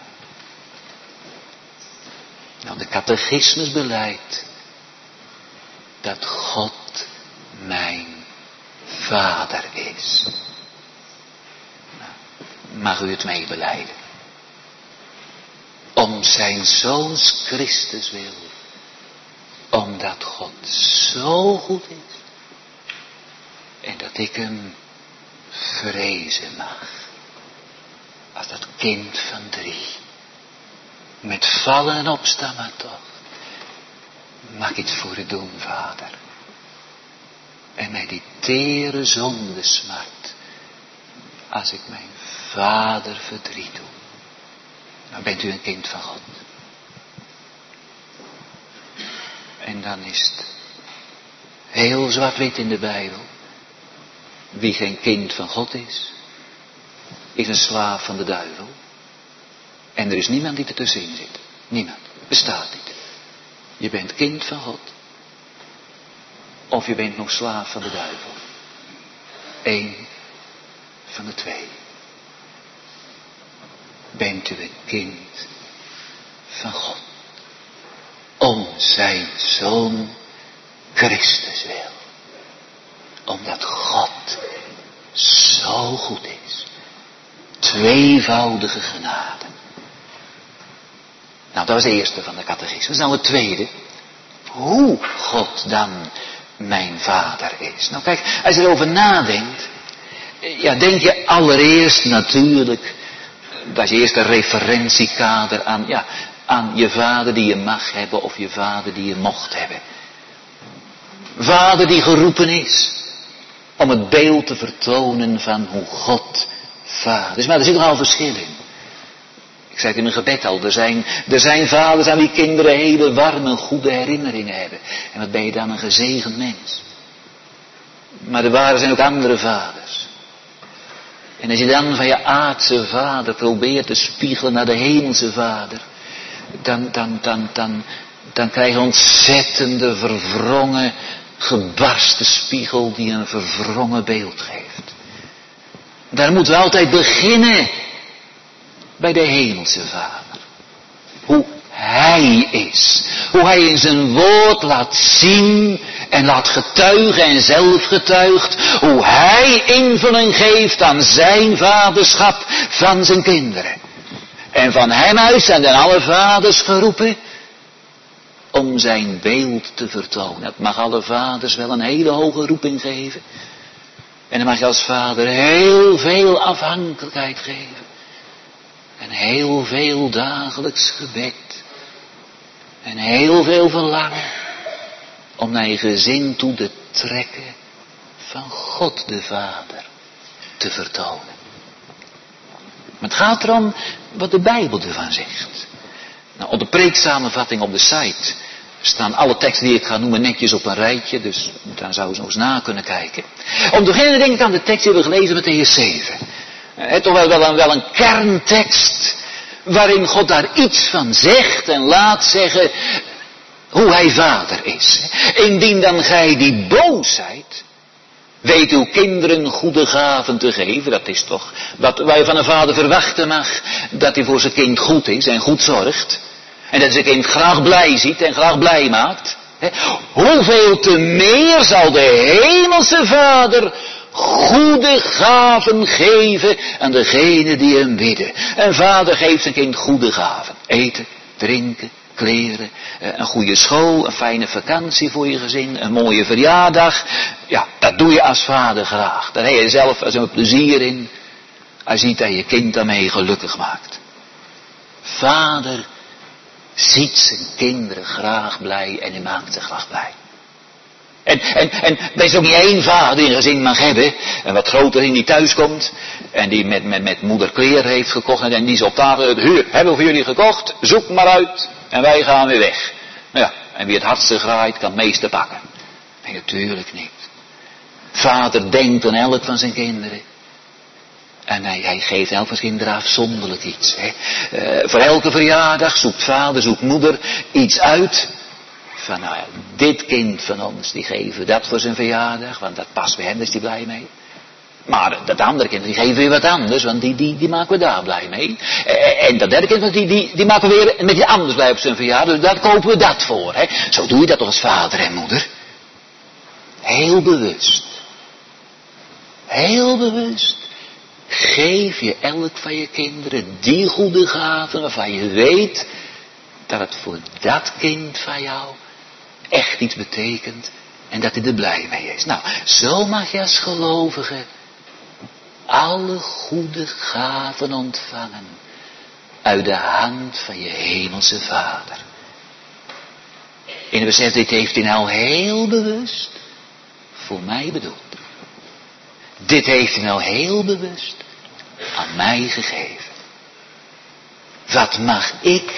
Nou, de catechismus beleidt dat God mijn vader is. Nou, mag u het meebelijden? Om zijn Zoons Christus wil. Omdat God zo goed is. En dat ik hem vrezen mag. Als dat kind van 3. Met vallen en opstaan maar toch. Mag ik iets voor u doen, vader. En mij die tere zonde smart. Als ik mijn vader verdriet doe. Dan bent u een kind van God. En dan is het heel zwart-wit in de Bijbel. Wie geen kind van God is een slaaf van de duivel. En er is niemand die ertussenin zit. Niemand. Bestaat niet. Je bent kind van God. Of je bent nog slaaf van de duivel. Eén van de twee. Bent u een kind van God. Om zijn Zoon Christus wil. Omdat God zo goed is. Tweevoudige genade. Nou, dat was de eerste van de catechismus. Dat is nou het tweede. Hoe God dan mijn vader is. Nou kijk, als je erover nadenkt. Ja, denk je allereerst natuurlijk. Dat is je eerste referentiekader aan je vader die je mag hebben. Of je vader die je mocht hebben. Vader die geroepen is. Om het beeld te vertonen van hoe God vader is. Maar er zit nogal verschil in. Ik zei het in mijn gebed al. Er zijn vaders aan wie kinderen hele warme, goede herinneringen hebben. En wat ben je dan een gezegend mens. Maar er zijn ook andere vaders. En als je dan van je aardse vader probeert te spiegelen naar de hemelse vader. Dan krijg je een ontzettende, verwrongen, gebarsten spiegel die een verwrongen beeld geeft. Daar moeten we altijd beginnen. Bij de hemelse vader. Hoe hij is. Hoe hij in zijn woord laat zien en laat getuigen en zelf getuigt. Hoe hij invulling geeft aan zijn vaderschap van zijn kinderen. En van hem uit zijn dan alle vaders geroepen om zijn beeld te vertonen. Dat mag alle vaders wel een hele hoge roeping geven. En dan mag je als vader heel veel afhankelijkheid geven. En heel veel dagelijks gebed. En heel veel verlangen. Om naar je gezin toe de trekken van God de Vader te vertonen. Maar het gaat erom wat de Bijbel ervan zegt. Nou, op de preeksamenvatting op de site staan alle teksten die ik ga noemen netjes op een rijtje. Dus daar zou je nog eens na kunnen kijken. Om te beginnen denk ik aan de tekst die we gelezen met Mattheüs 7. Toch wel een kerntekst waarin God daar iets van zegt en laat zeggen hoe hij vader is. Indien dan gij die boos zijt, weet uw kinderen goede gaven te geven. Dat is toch wat je van een vader verwachten mag, dat hij voor zijn kind goed is en goed zorgt. En dat zijn kind graag blij ziet en graag blij maakt. Hoeveel te meer zal de hemelse Vader goede gaven geven aan degenen die hem bidden. Een vader geeft zijn kind goede gaven. Eten, drinken, kleren, een goede school, een fijne vakantie voor je gezin, een mooie verjaardag. Ja, dat doe je als vader graag. Daar heb je zelf als een plezier in. Als je ziet dat je kind daarmee gelukkig maakt. Vader ziet zijn kinderen graag blij en hij maakt ze graag blij. En er is ook niet één vader die een gezin mag hebben. En wat groter in die thuis komt. En die met moeder kleren heeft gekocht. En die ze op tafel. Hier, hebben we voor jullie gekocht. Zoek maar uit. En wij gaan weer weg. Nou ja, en wie het hardste graait kan het meeste pakken. Nee, natuurlijk niet. Vader denkt aan elk van zijn kinderen. En hij geeft elk van zijn kinderen afzonderlijk iets. Voor elke verjaardag zoekt vader, zoekt moeder iets uit. Van nou ja, dit kind van ons, die geven dat voor zijn verjaardag, want dat past bij hem, dus die blij mee. Maar dat andere kind, die geven weer wat anders, want die maken we daar blij mee. En dat derde kind, die maken we weer met iets anders blij op zijn verjaardag, dus daar kopen we dat voor. Hè. Zo doe je dat toch als vader en moeder. Heel bewust. Heel bewust. Geef je elk van je kinderen die goede gaven waarvan je weet dat het voor dat kind van jou echt iets betekent en dat hij er blij mee is. Nou, zo mag je als gelovige alle goede gaven ontvangen uit de hand van je hemelse Vader. In het besef, dit heeft hij nou heel bewust voor mij bedoeld. Dit heeft hij nou heel bewust aan mij gegeven. Wat mag ik,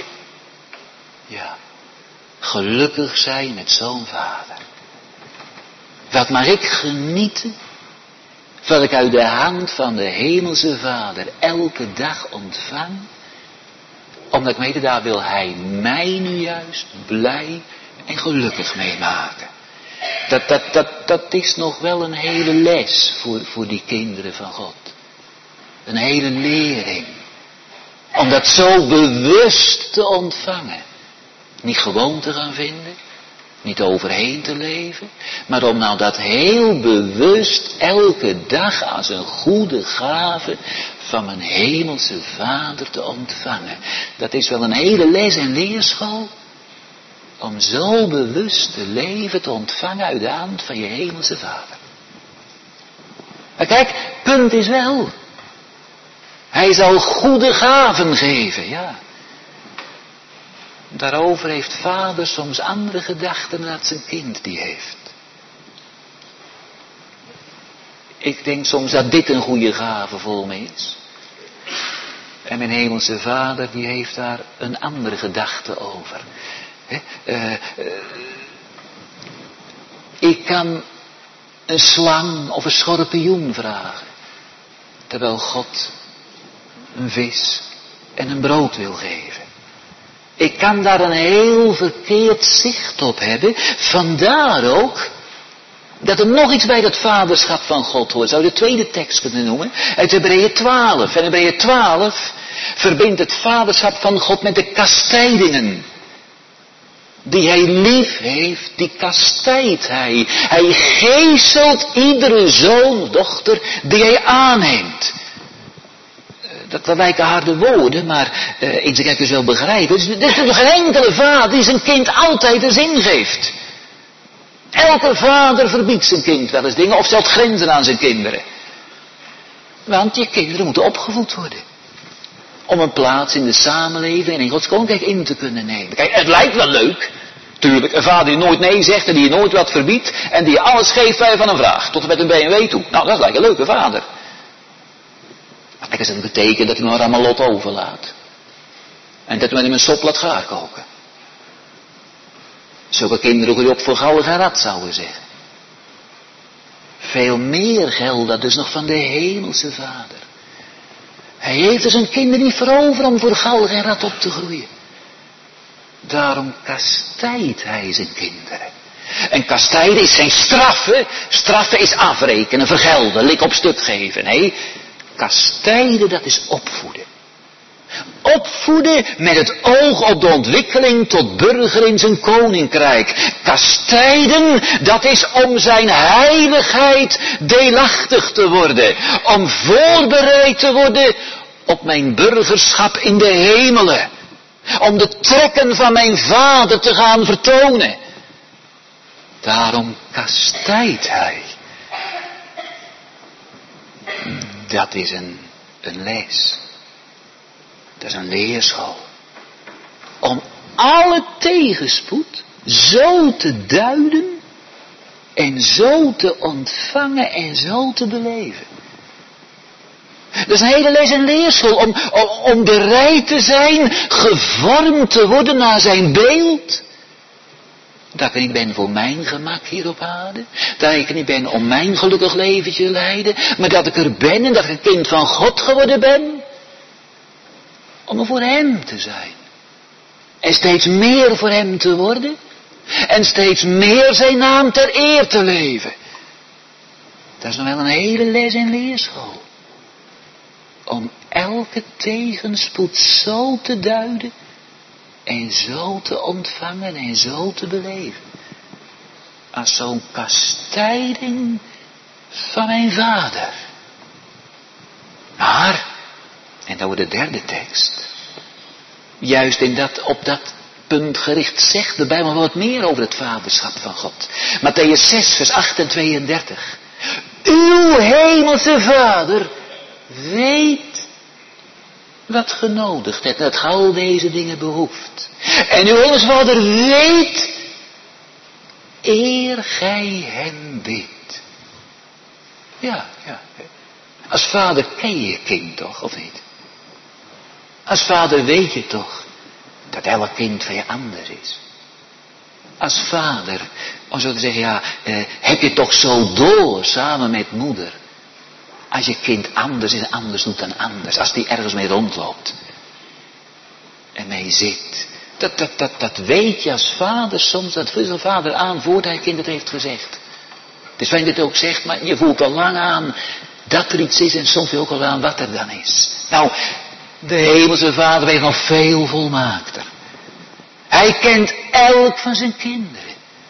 gelukkig zijn met zo'n vader. Wat mag ik genieten wat ik uit de hand van de hemelse Vader elke dag ontvang, omdat ik weet, daar wil hij mij nu juist blij en gelukkig mee maken. Dat is nog wel een hele les voor die kinderen van God. Een hele lering. Om dat zo bewust te ontvangen. Niet gewoon te gaan vinden. Niet overheen te leven. Maar om nou dat heel bewust elke dag als een goede gave van mijn hemelse Vader te ontvangen. Dat is wel een hele les en leerschool. Om zo bewust te leven te ontvangen uit de hand van je hemelse Vader. Maar kijk, punt is wel. Hij zal goede gaven geven, ja. Daarover heeft Vader soms andere gedachten dan dat zijn kind die heeft. Ik denk soms dat dit een goede gave voor me is. En mijn hemelse Vader die heeft daar een andere gedachte over. Ik kan een slang of een schorpioen vragen. Terwijl God een vis en een brood wil geven. Ik kan daar een heel verkeerd zicht op hebben. Vandaar ook dat er nog iets bij dat vaderschap van God hoort. Zou je de tweede tekst kunnen noemen? Uit Hebreeën 12. En Hebreeën 12 verbindt het vaderschap van God met de kastijdingen. Die hij lief heeft, die kastijdt hij. Hij geeselt iedere zoon of dochter die hij aanneemt. Dat lijken harde woorden, maar eens ik dus wel begrijpen. Dus er is nog geen enkele vader die zijn kind altijd de zin geeft. Elke vader verbiedt zijn kind wel eens dingen of stelt grenzen aan zijn kinderen. Want je kinderen moeten opgevoed worden. Om een plaats in de samenleving en in Gods koninkrijk in te kunnen nemen. Kijk, het lijkt wel leuk. Tuurlijk, een vader die nooit nee zegt en die je nooit wat verbiedt. En die je alles geeft waar je van hem vraagt. Tot en met een BMW toe. Nou, dat lijkt een leuke vader. Maar kijk, dat betekent dat hij nog allemaal lot overlaat. En dat men hem een sop laat gaar koken. Zulke kinderen kun je op voor galg en rat zouden zeggen. Veel meer geldt dat dus nog van de hemelse Vader. Hij heeft dus zijn kinderen niet veroverd om voor galg en rat op te groeien. Daarom kastijdt hij zijn kinderen. En kastijden is geen straffen. Straffen is afrekenen, vergelden, lik op stuk geven. Nee, kastijden dat is opvoeden. Opvoeden met het oog op de ontwikkeling tot burger in zijn koninkrijk. Kastijden, dat is om zijn heiligheid deelachtig te worden. Om voorbereid te worden op mijn burgerschap in de hemelen. Om de trekken van mijn Vader te gaan vertonen. Daarom kastijdt hij. Dat is een les. Dat is een leerschool. Om alle tegenspoed zo te duiden en zo te ontvangen en zo te beleven. Dat is een hele les en leerschool om bereid te zijn, gevormd te worden naar zijn beeld. Dat ik er niet ben voor mijn gemak hier op aarde. Dat ik er niet ben om mijn gelukkig leventje te leiden. Maar dat ik er ben en dat ik een kind van God geworden ben. Om er voor hem te zijn. En steeds meer voor hem te worden. En steeds meer zijn naam ter eer te leven. Dat is nog wel een hele les en leerschool. Om elke tegenspoed zo te duiden. En zo te ontvangen en zo te beleven. Als zo'n kastijding van mijn Vader. Maar, en dan wordt de derde tekst. Juist op dat punt gericht zegt de Bijbel wat meer over het vaderschap van God. Mattheüs 6 vers 8 en 32. Uw hemelse Vader weet wat genodigd hebt, dat al deze dingen behoeft. En uw hemelse Vader weet, eer gij hem bidt. Ja. Als vader ken je je kind toch, of niet? Als vader weet je toch dat elk kind van je anders is. Als vader, om zo te zeggen, heb je toch zo door samen met moeder. Als je kind anders is, anders doet dan anders. Als die ergens mee rondloopt. En mee zit. Dat weet je als vader soms. Dat voelt een vader aan voordat hij kind het heeft gezegd. Dus wanneer je dit ook zegt, maar je voelt al lang aan dat er iets is. En soms je ook al aan wat er dan is. Nou, de hemelse vader weet nog veel volmaakter. Hij kent elk van zijn kinderen.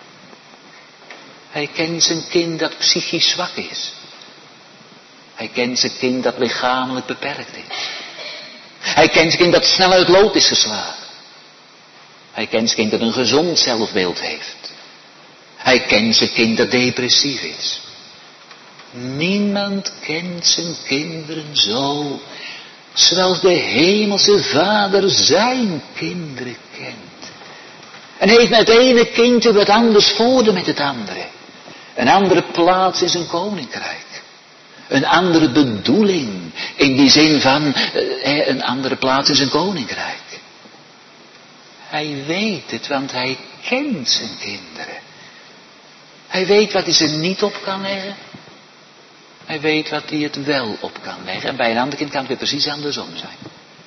Hij kent zijn kind dat psychisch zwak is. Hij kent zijn kind dat lichamelijk beperkt is. Hij kent zijn kind dat snel uit lood is geslagen. Hij kent zijn kind dat een gezond zelfbeeld heeft. Hij kent zijn kind dat depressief is. Niemand kent zijn kinderen zo, zoals de hemelse vader zijn kinderen kent. En heeft met het ene kindje wat anders voor dan met het andere. Een andere plaats in zijn koninkrijk. Een andere bedoeling. In die zin van een andere plaats in zijn koninkrijk. Hij weet het, want hij kent zijn kinderen. Hij weet wat hij ze niet op kan leggen. Hij weet wat hij het wel op kan leggen. En bij een ander kind kan het weer precies andersom zijn.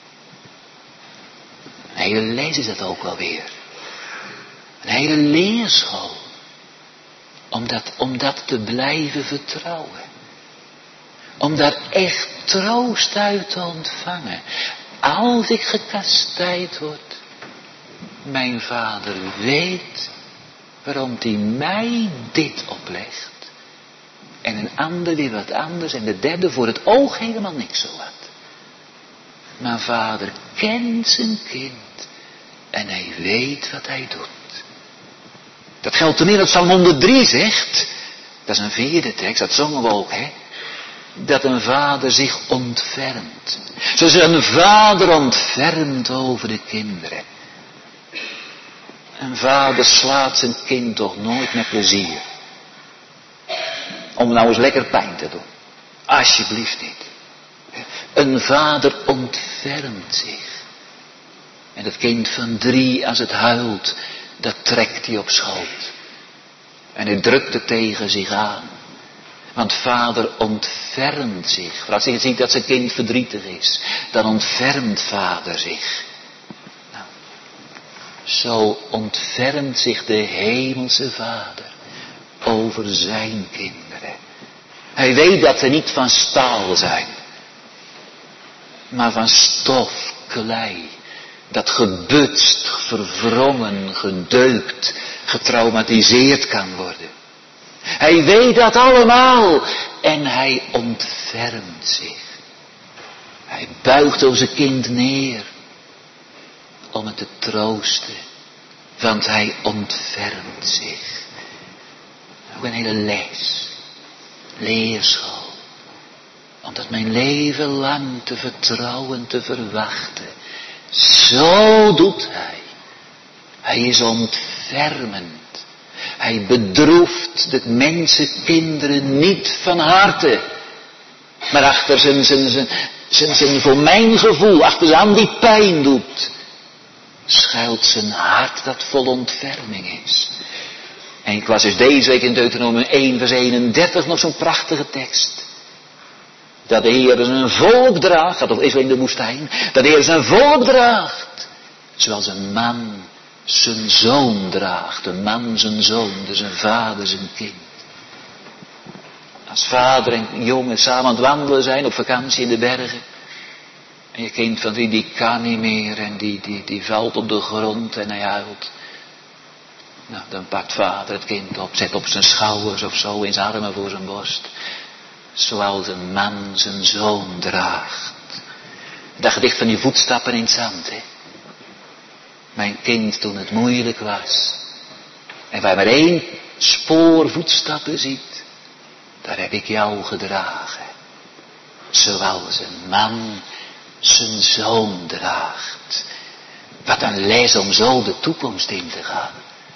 Een hele les is dat ook wel weer. Een hele leerschool. Om dat te blijven vertrouwen. Om daar echt troost uit te ontvangen. Als ik gekastijd word. Mijn vader weet waarom hij mij dit oplegt. En een ander weer wat anders. En de derde voor het oog helemaal niks zo wat. Maar vader kent zijn kind. En hij weet wat hij doet. Dat geldt tenminste wat Psalm 103 zegt. Dat is een vierde tekst, dat zongen we ook, hè. Dat een vader zich ontfermt. Zoals een vader ontfermt over de kinderen. Een vader slaat zijn kind toch nooit met plezier. Om nou eens lekker pijn te doen. Alsjeblieft niet. Een vader ontfermt zich. En het kind van 3, als het huilt, dat trekt hij op schoot. En hij drukt het tegen zich aan. Want vader ontfermt zich. Als hij ziet dat zijn kind verdrietig is, dan ontfermt vader zich. Nou, zo ontfermt zich de hemelse vader over zijn kinderen. Hij weet dat ze niet van staal zijn, maar van stof, klei. Dat gebutst, verwrongen, gedeukt, getraumatiseerd kan worden. Hij weet dat allemaal en hij ontfermt zich. Hij buigt over zijn kind neer om het te troosten, want hij ontfermt zich. Ook een hele leerschool, om dat mijn leven lang te vertrouwen, te verwachten. Zo doet hij. Hij is ontfermend. Hij bedroeft de mensenkinderen niet van harte. Maar achter zijn voor mijn gevoel, achter zijn die pijn doet, schuilt zijn hart dat vol ontferming is. En ik was dus deze week in Deuteronomium 1 vers 31 nog zo'n prachtige tekst. Dat de Heer zijn volk draagt, gaat of Israël in de woestijn, dat de Heer zijn volk draagt, zoals een man zijn zoon draagt, een man zijn zoon, dus een vader zijn kind. Als vader en jongen samen aan het wandelen zijn op vakantie in de bergen, en je kind van die kan niet meer en die valt op de grond en hij huilt. Nou, dan pakt vader het kind op, zet op zijn schouders of zo, in zijn armen voor zijn borst. Zoals een man zijn zoon draagt. Dat gedicht van die voetstappen in het zand, hè. Mijn kind toen het moeilijk was. En waar maar 1 spoor voetstappen ziet. Daar heb ik jou gedragen. Zoals een man zijn zoon draagt. Wat een les om zo de toekomst in te gaan.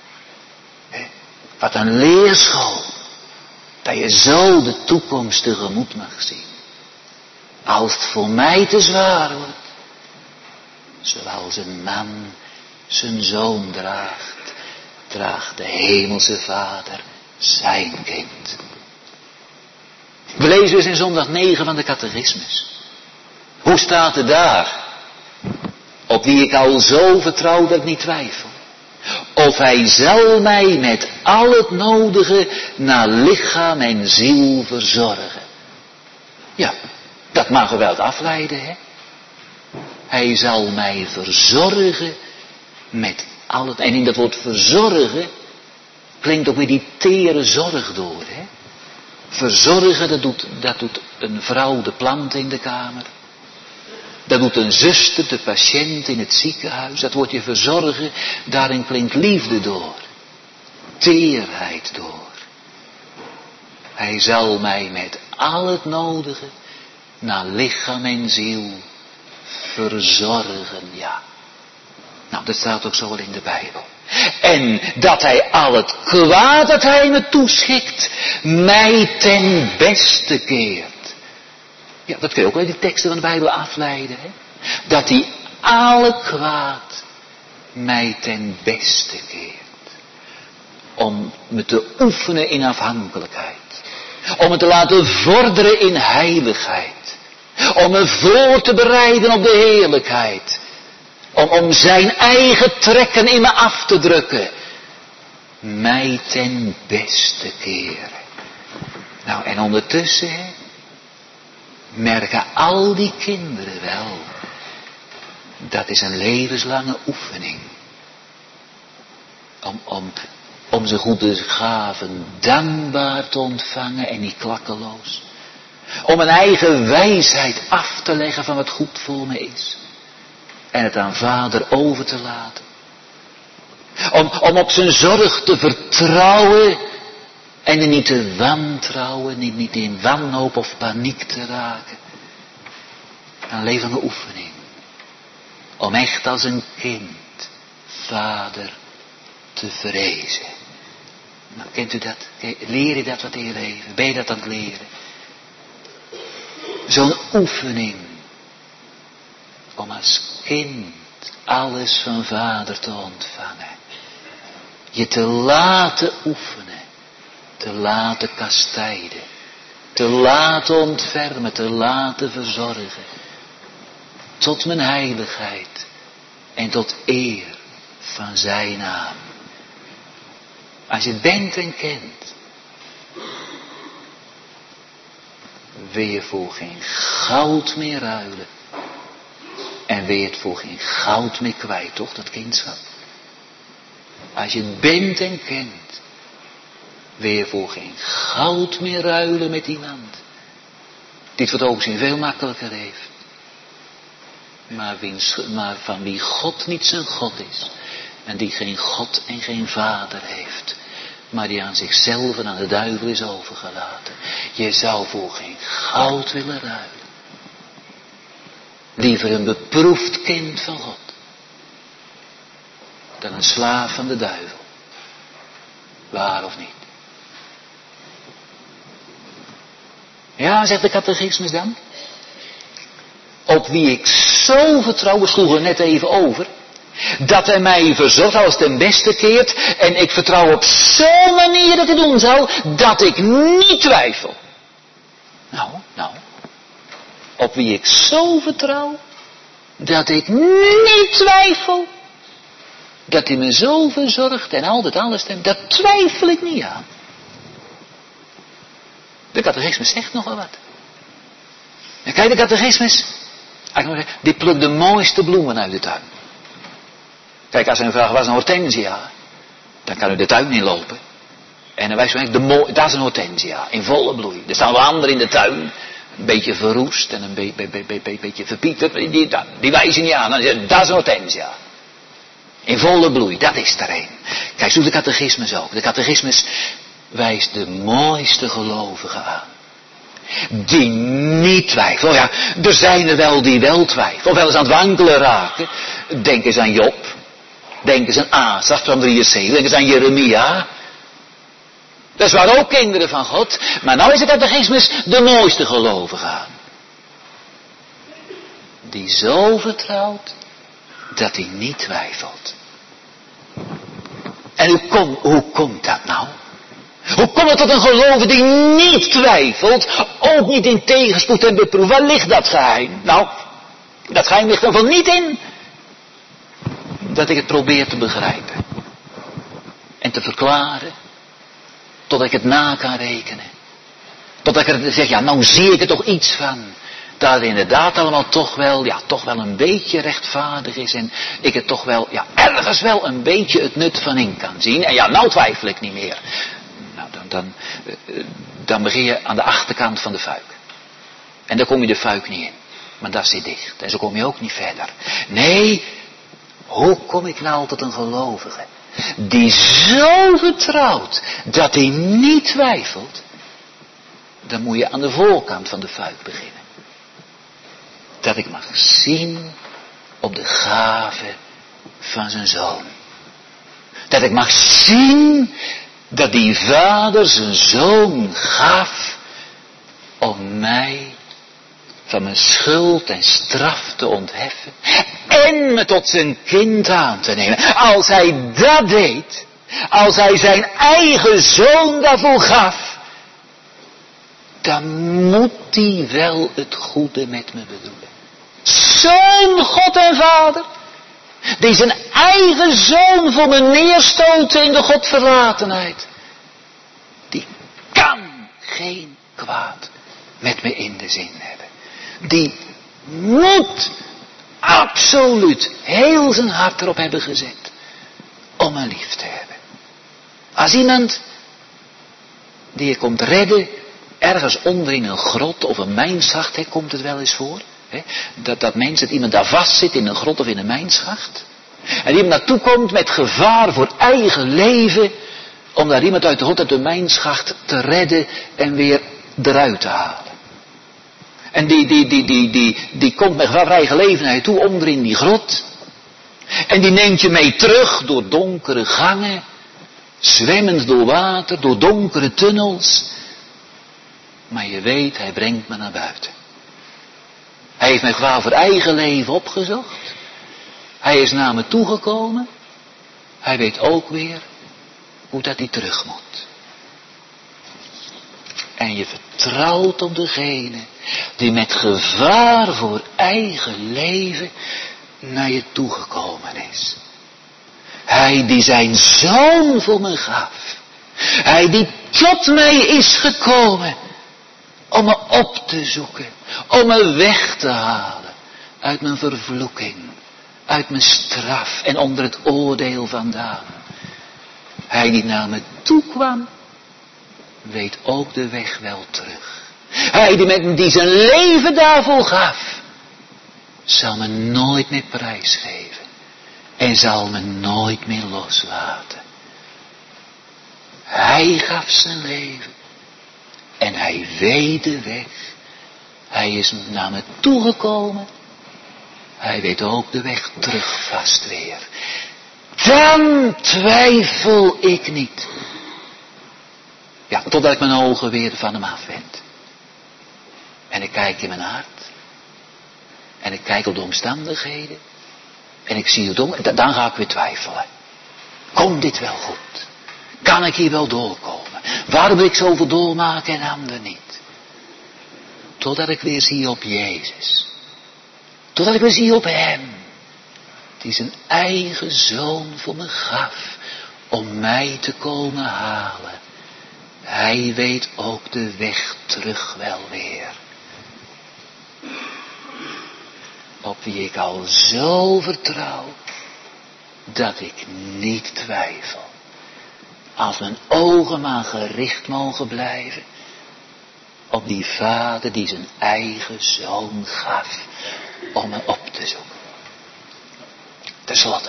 Wat een leerschool. Dat je zo de toekomst tegemoet mag zien. Als het voor mij te zwaar wordt. Zoals een man zijn zoon draagt. Draagt de hemelse vader zijn kind. We lezen dus in zondag 9 van de catechismus. Hoe staat het daar? Op wie ik al zo vertrouw dat ik niet twijfel. Of hij zal mij met al het nodige naar lichaam en ziel verzorgen. Ja, dat mag we wel afleiden, hè. Hij zal mij verzorgen met al het... En in dat woord verzorgen klinkt ook weer die tere zorg door, hè. Verzorgen, dat doet een vrouw de plant in de kamer. Dat doet een zuster de patiënt in het ziekenhuis. Dat woordje verzorgen, daarin klinkt liefde door. Teerheid door. Hij zal mij met al het nodige naar lichaam en ziel verzorgen, ja. Nou, dat staat ook zo wel in de Bijbel. En dat hij al het kwaad dat hij me toeschikt, mij ten beste keert. Ja, dat kun je ook uit de teksten van de Bijbel afleiden, hè. Dat hij alle kwaad mij ten beste keert. Om me te oefenen in afhankelijkheid. Om me te laten vorderen in heiligheid. Om me voor te bereiden op de heerlijkheid. Om zijn eigen trekken in me af te drukken. Mij ten beste keren. Nou, en ondertussen, hè, merken al die kinderen wel. Dat is een levenslange oefening. Om zijn goede gaven dankbaar te ontvangen en niet klakkeloos. Om een eigen wijsheid af te leggen van wat goed voor me is. En het aan Vader over te laten. Om op zijn zorg te vertrouwen. En er niet te wantrouwen, niet in wanhoop of paniek te raken. Een levende oefening. Om echt als een kind Vader te vrezen. Nou, kent u dat? Leer je dat wat in je leven? Ben je dat aan het leren? Zo'n oefening. Om als kind alles van Vader te ontvangen. Je te laten oefenen. Te laten kastijden. Te laten ontfermen. Te laten verzorgen. Tot mijn heiligheid. En tot eer van zijn naam. Als je het bent en kent. Wil je voor geen goud meer ruilen. En wil je het voor geen goud meer kwijt, toch, dat kindschap? Als je het bent en kent. Wil je voor geen goud meer ruilen met iemand. Die het wat overzien veel makkelijker heeft. Maar van wie God niet zijn God is. En die geen God en geen vader heeft. Maar die aan zichzelf en aan de duivel is overgelaten. Je zou voor geen goud willen ruilen. Liever een beproefd kind van God. Dan een slaaf van de duivel. Waar of niet? Ja, zegt de catechismus dan. Op wie ik zo vertrouw, we sloegen net even over. Dat hij mij verzorgt als ten beste keert. En ik vertrouw op zo'n manier dat hij doen zal. Dat ik niet twijfel. Nou. Op wie ik zo vertrouw. Dat ik niet twijfel. Dat hij me zo verzorgt en altijd alles stemt. Dat twijfel ik niet aan. De catechismus zegt nogal wat. En kijk, de catechismus. Die plukt de mooiste bloemen uit de tuin. Kijk, als hij vraagt, wat is een hortensia? Dan kan u de tuin inlopen. En dan wijst u, dat is een hortensia, in volle bloei. Er staan wel anderen in de tuin, een beetje verroest en een beetje verpieterd. Die wijzen niet aan, dan zeggen dat is een hortensia. In volle bloei, dat is er een. Kijk, zo de catechismus ook. De catechismus wijst de mooiste gelovigen aan. Die niet twijfelen. Oh ja, er zijn er wel die wel twijfelen. Of wel eens aan het wankelen raken. Denk eens aan Job. Denk eens aan Asaf van 73. Denk eens aan Jeremia. Dat waren ook kinderen van God. Maar nou is de catechismus de mooiste gelovigen aan. Die zo vertrouwt dat hij niet twijfelt. En hoe komt dat nou? Hoe komt het tot een gelovige die niet twijfelt, ook niet in tegenspoed en beproef? Waar ligt dat geheim? Nou, dat geheim ligt er wel niet in dat ik het probeer te begrijpen en te verklaren, totdat ik het na kan rekenen. Totdat ik er zeg, ja, nou zie ik er toch iets van. Dat het inderdaad allemaal toch wel een beetje rechtvaardig is. En ik er toch wel, ergens wel een beetje het nut van in kan zien. En nou twijfel ik niet meer. Nou, dan begin je aan de achterkant van de fuik. En daar kom je de fuik niet in. Maar dat zit dicht. En zo kom je ook niet verder. Nee, hoe kom ik nou tot een gelovige die zo vertrouwt dat hij niet twijfelt? Dan moet je aan de voorkant van de fuik beginnen. Dat ik mag zien op de gave van zijn zoon. Dat ik mag zien dat die vader zijn zoon gaf om mij van mijn schuld en straf te ontheffen en me tot zijn kind aan te nemen. Als hij dat deed, als hij zijn eigen zoon daarvoor gaf, dan moet hij wel het goede met me bedoelen. Zo'n God en Vader, die zijn eigen zoon voor me neerstoten in de Godverlatenheid, die kan geen kwaad met me in de zin hebben. Die moet absoluut heel zijn hart erop hebben gezet om me lief te hebben. Als iemand die je komt redden, ergens onder in een grot of een mijnschacht, komt het wel eens voor. Dat iemand daar vast zit in een grot of in een mijnschacht. En iemand naartoe komt met gevaar voor eigen leven, om daar iemand uit de grot, uit de mijnschacht te redden en weer eruit te halen. En die komt met gevaar voor eigen leven naar je toe, onder in die grot. En die neemt je mee terug door donkere gangen, zwemmend door water, door donkere tunnels. Maar je weet, hij brengt me naar buiten. Hij heeft me gevaar voor eigen leven opgezocht. Hij is naar me toegekomen. Hij weet ook weer hoe dat hij terug moet. En je vertrouwt op degene die met gevaar voor eigen leven naar je toegekomen is. Hij die zijn zoon voor me gaf. Hij die tot mij is gekomen om me op te zoeken, om me weg te halen uit mijn vervloeking, uit mijn straf en onder het oordeel vandaan. Hij die naar me toe kwam, weet ook de weg wel terug. Hij die zijn leven daarvoor gaf, zal me nooit meer prijsgeven en zal me nooit meer loslaten. Hij gaf zijn leven. En hij weet de weg. Hij is naar me toegekomen. Hij weet ook de weg terug vast weer. Dan twijfel ik niet. Totdat ik mijn ogen weer van hem afwend. En ik kijk in mijn hart. En ik kijk op de omstandigheden. En ik zie het om. Dan ga ik weer twijfelen. Komt dit wel goed? Kan ik hier wel doorkomen? Waarom wil ik zoveel doormaken en anderen niet? Totdat ik weer zie op Jezus. Totdat ik weer zie op hem. Die zijn eigen zoon voor me gaf. Om mij te komen halen. Hij weet ook de weg terug wel weer. Op wie ik al zo vertrouw. Dat ik niet twijfel. Als mijn ogen maar gericht mogen blijven op die vader die zijn eigen zoon gaf om me op te zoeken. Ten slotte,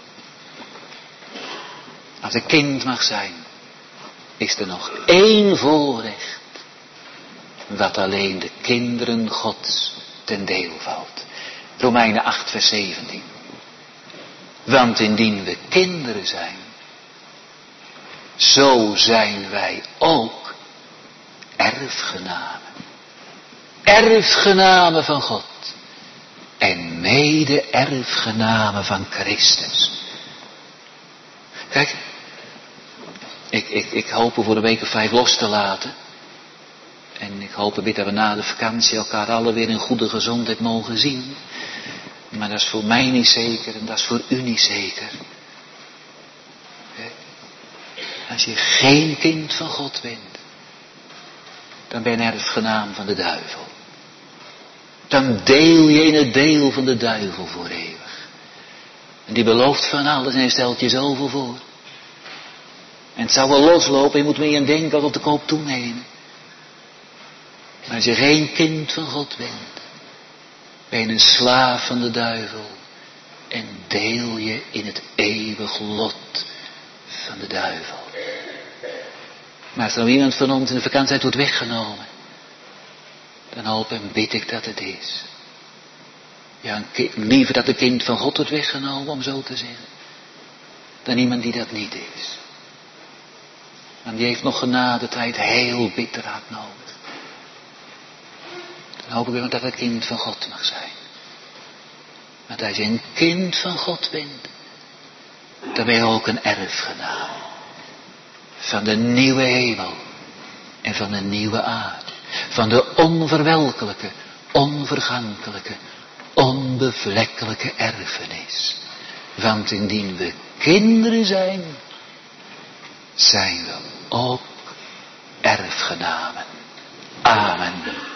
als ik kind mag zijn, is er nog één voorrecht wat alleen de kinderen Gods ten deel valt. Romeinen 8 vers 17. Want indien we kinderen zijn, zo zijn wij ook erfgenamen. Erfgenamen van God. En mede-erfgenamen van Christus. Kijk, Ik hoop er voor een week of 5 los te laten. En ik hoop dat we na de vakantie elkaar alle weer in goede gezondheid mogen zien. Maar dat is voor mij niet zeker en dat is voor u niet zeker. Als je geen kind van God bent, dan ben je erfgenaam van de duivel. Dan deel je in het deel van de duivel voor eeuwig. En die belooft van alles en hij stelt je zoveel voor. En het zou wel loslopen, je moet meer aan denken als op de koop toenemen. Maar als je geen kind van God bent, ben je een slaaf van de duivel. En deel je in het eeuwig lot van de duivel. Maar als er nou iemand van ons in de vakantie wordt weggenomen, dan hoop en bid ik dat het is. Ja, liever dat een kind van God wordt weggenomen, om zo te zeggen, dan iemand die dat niet is. Want die heeft nog genadetijd heel bitter hard nodig. Dan hoop ik weer dat het kind van God mag zijn. Want als je een kind van God bent, dan ben je ook een erfgenaam van de nieuwe hemel en van de nieuwe aarde. Van de onverwelkelijke, onvergankelijke, onbevlekkelijke erfenis. Want indien we kinderen zijn, zijn we ook erfgenamen. Amen.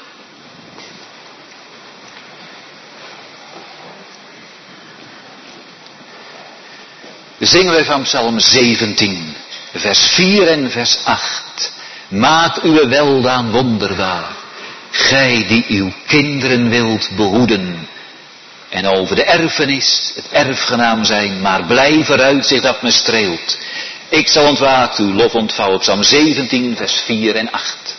Zingen wij van Psalm 17, vers 4 en vers 8. Maak uw weldaan wonderbaar, gij die uw kinderen wilt behoeden. En over de erfenis, het erfgenaam zijn, maar blij vooruitzicht dat me streelt. Ik zal ontwaakt uw lof ontvouwen, Psalm 17, vers 4 en 8.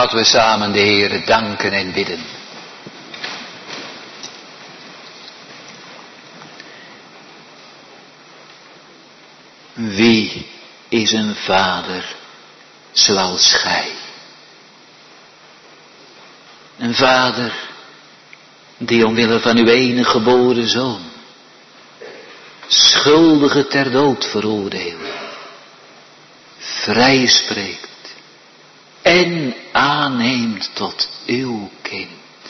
Laten we samen de Heere danken en bidden. Wie is een vader zoals gij? Een vader die omwille van uw enige geboren zoon schuldigen ter dood veroordeelde, vrijspreekt en aanneemt tot uw kind.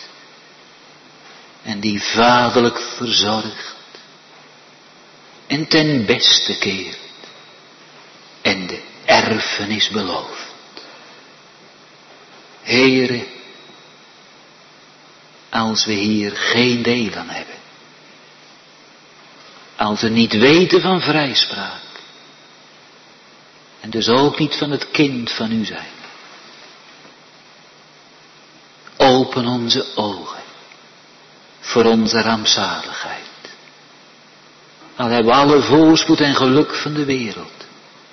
En die vaderlijk verzorgt en ten beste keert en de erfenis belooft. Heere, als we hier geen deel aan hebben, als we niet weten van vrijspraak en dus ook niet van het kind van u zijn, open onze ogen voor onze rampzaligheid. Al hebben we alle voorspoed en geluk van de wereld,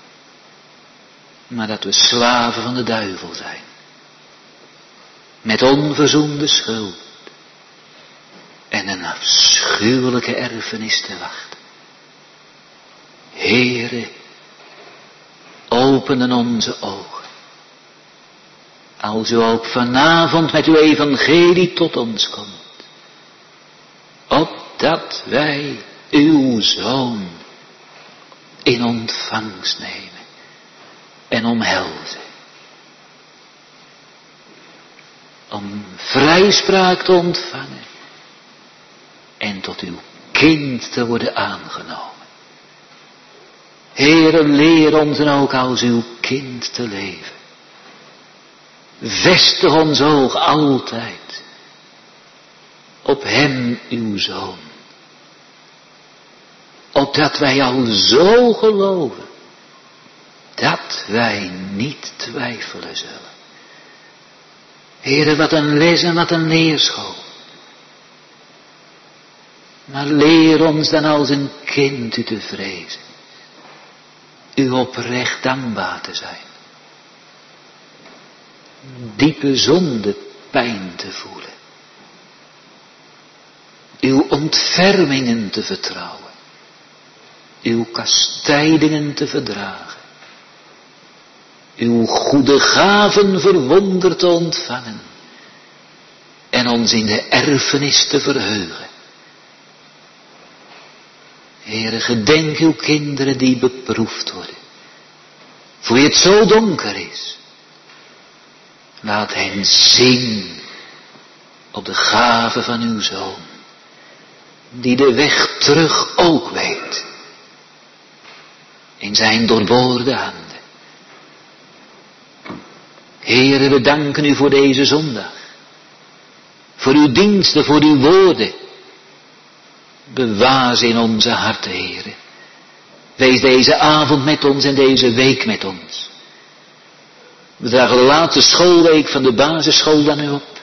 maar dat we slaven van de duivel zijn, met onverzoende schuld en een afschuwelijke erfenis te wachten. Heere, openen onze ogen, als u ook vanavond met uw evangelie tot ons komt, opdat wij uw Zoon in ontvangst nemen en omhelzen. Om vrijspraak te ontvangen en tot uw kind te worden aangenomen. Heere, leer ons dan ook als uw kind te leven. Vestig ons oog altijd op hem, uw Zoon. Opdat wij al zo geloven, dat wij niet twijfelen zullen. Heere, wat een les en wat een leerschool. Maar leer ons dan als een kind u te vrezen. U oprecht dankbaar te zijn. Diepe zonde pijn te voelen. Uw ontfermingen te vertrouwen. Uw kastijdingen te verdragen. Uw goede gaven verwonderd te ontvangen. En ons in de erfenis te verheugen. Heere, gedenk uw kinderen die beproefd worden. Voor wie het zo donker is. Laat hen zien op de gave van uw Zoon. Die de weg terug ook weet. In zijn doorboorde handen. Heere, we danken u voor deze zondag. Voor uw diensten, voor uw woorden. Bewaar ze in onze harten, Heere. Wees deze avond met ons en deze week met ons. We dragen de laatste schoolweek van de basisschool dan u op.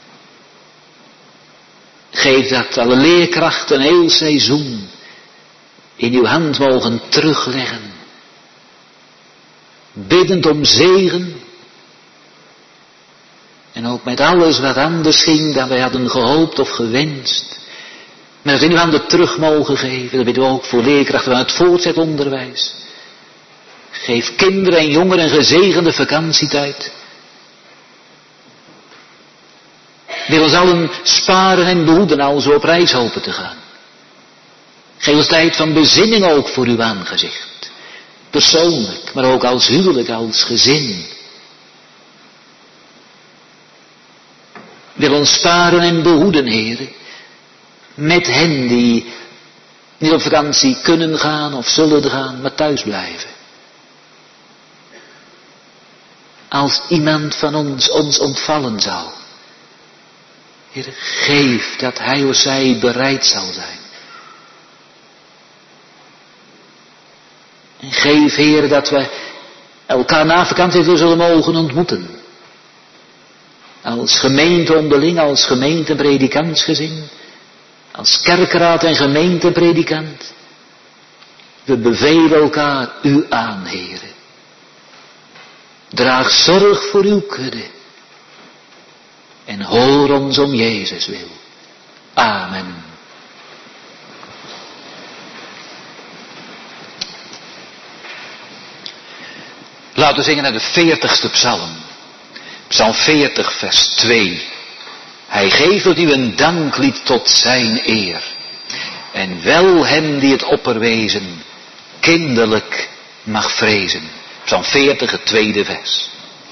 Geef dat alle leerkrachten een heel seizoen in uw hand mogen terugleggen. Biddend om zegen. En ook met alles wat anders ging dan wij hadden gehoopt of gewenst. Maar dat in uw handen terug mogen geven. Dat bidden we ook voor leerkrachten van het voortzet onderwijs. Geef kinderen en jongeren een gezegende vakantietijd. Wil ons allen sparen en behoeden als we op reis hopen te gaan. Geef ons tijd van bezinning ook voor uw aangezicht. Persoonlijk, maar ook als huwelijk, als gezin. Wil ons sparen en behoeden, Heere. Met hen die niet op vakantie kunnen gaan of zullen gaan, maar thuis blijven. Als iemand van ons ontvallen zou. Heer, geef dat hij of zij bereid zal zijn. En geef, Heer, dat we elkaar na vakantie weer zullen mogen ontmoeten. Als gemeente onderling, als gemeentepredikansgezin. Als kerkraad en gemeentepredikant. We bevelen elkaar u aan, Heere. Draag zorg voor uw kudde. En hoor ons om Jezus wil. Amen. Laten we zingen naar de 40ste psalm. Psalm 40 vers 2. Hij geeft u een danklied tot zijn eer. En wel hem die het opperwezen kinderlijk mag vrezen. Psalm 40 het tweede vers.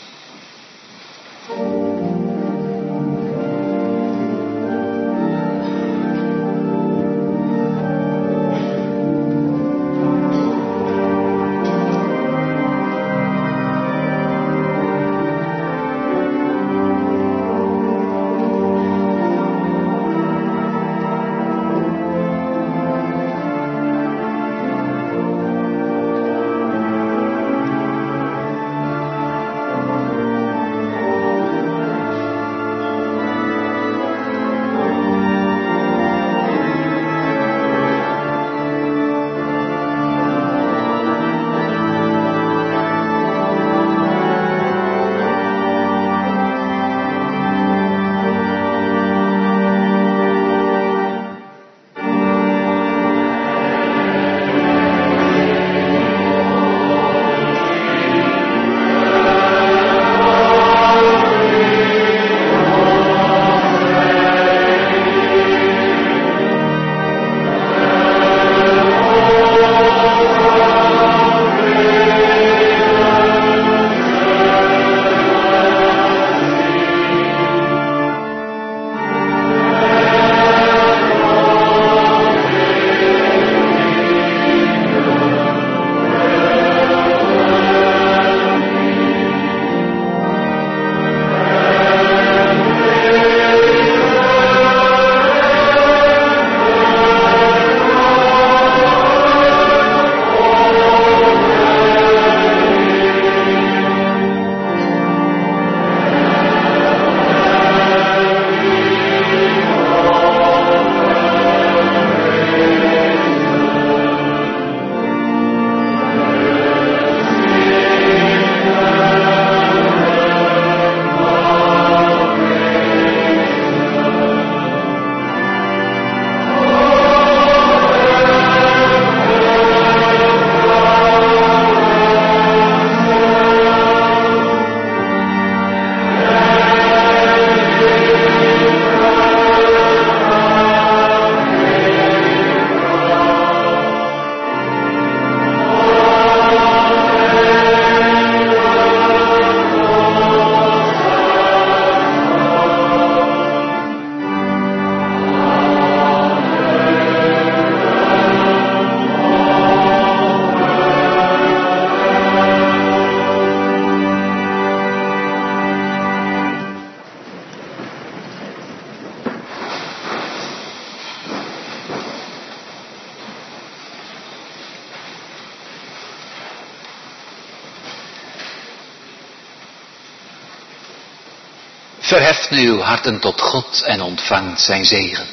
Verheft nu uw harten tot God en ontvangt zijn zegen.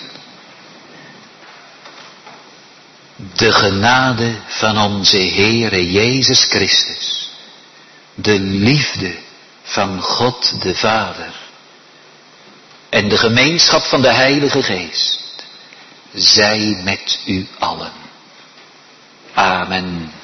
De genade van onze Heere Jezus Christus, de liefde van God de Vader en de gemeenschap van de Heilige Geest, zij met u allen. Amen.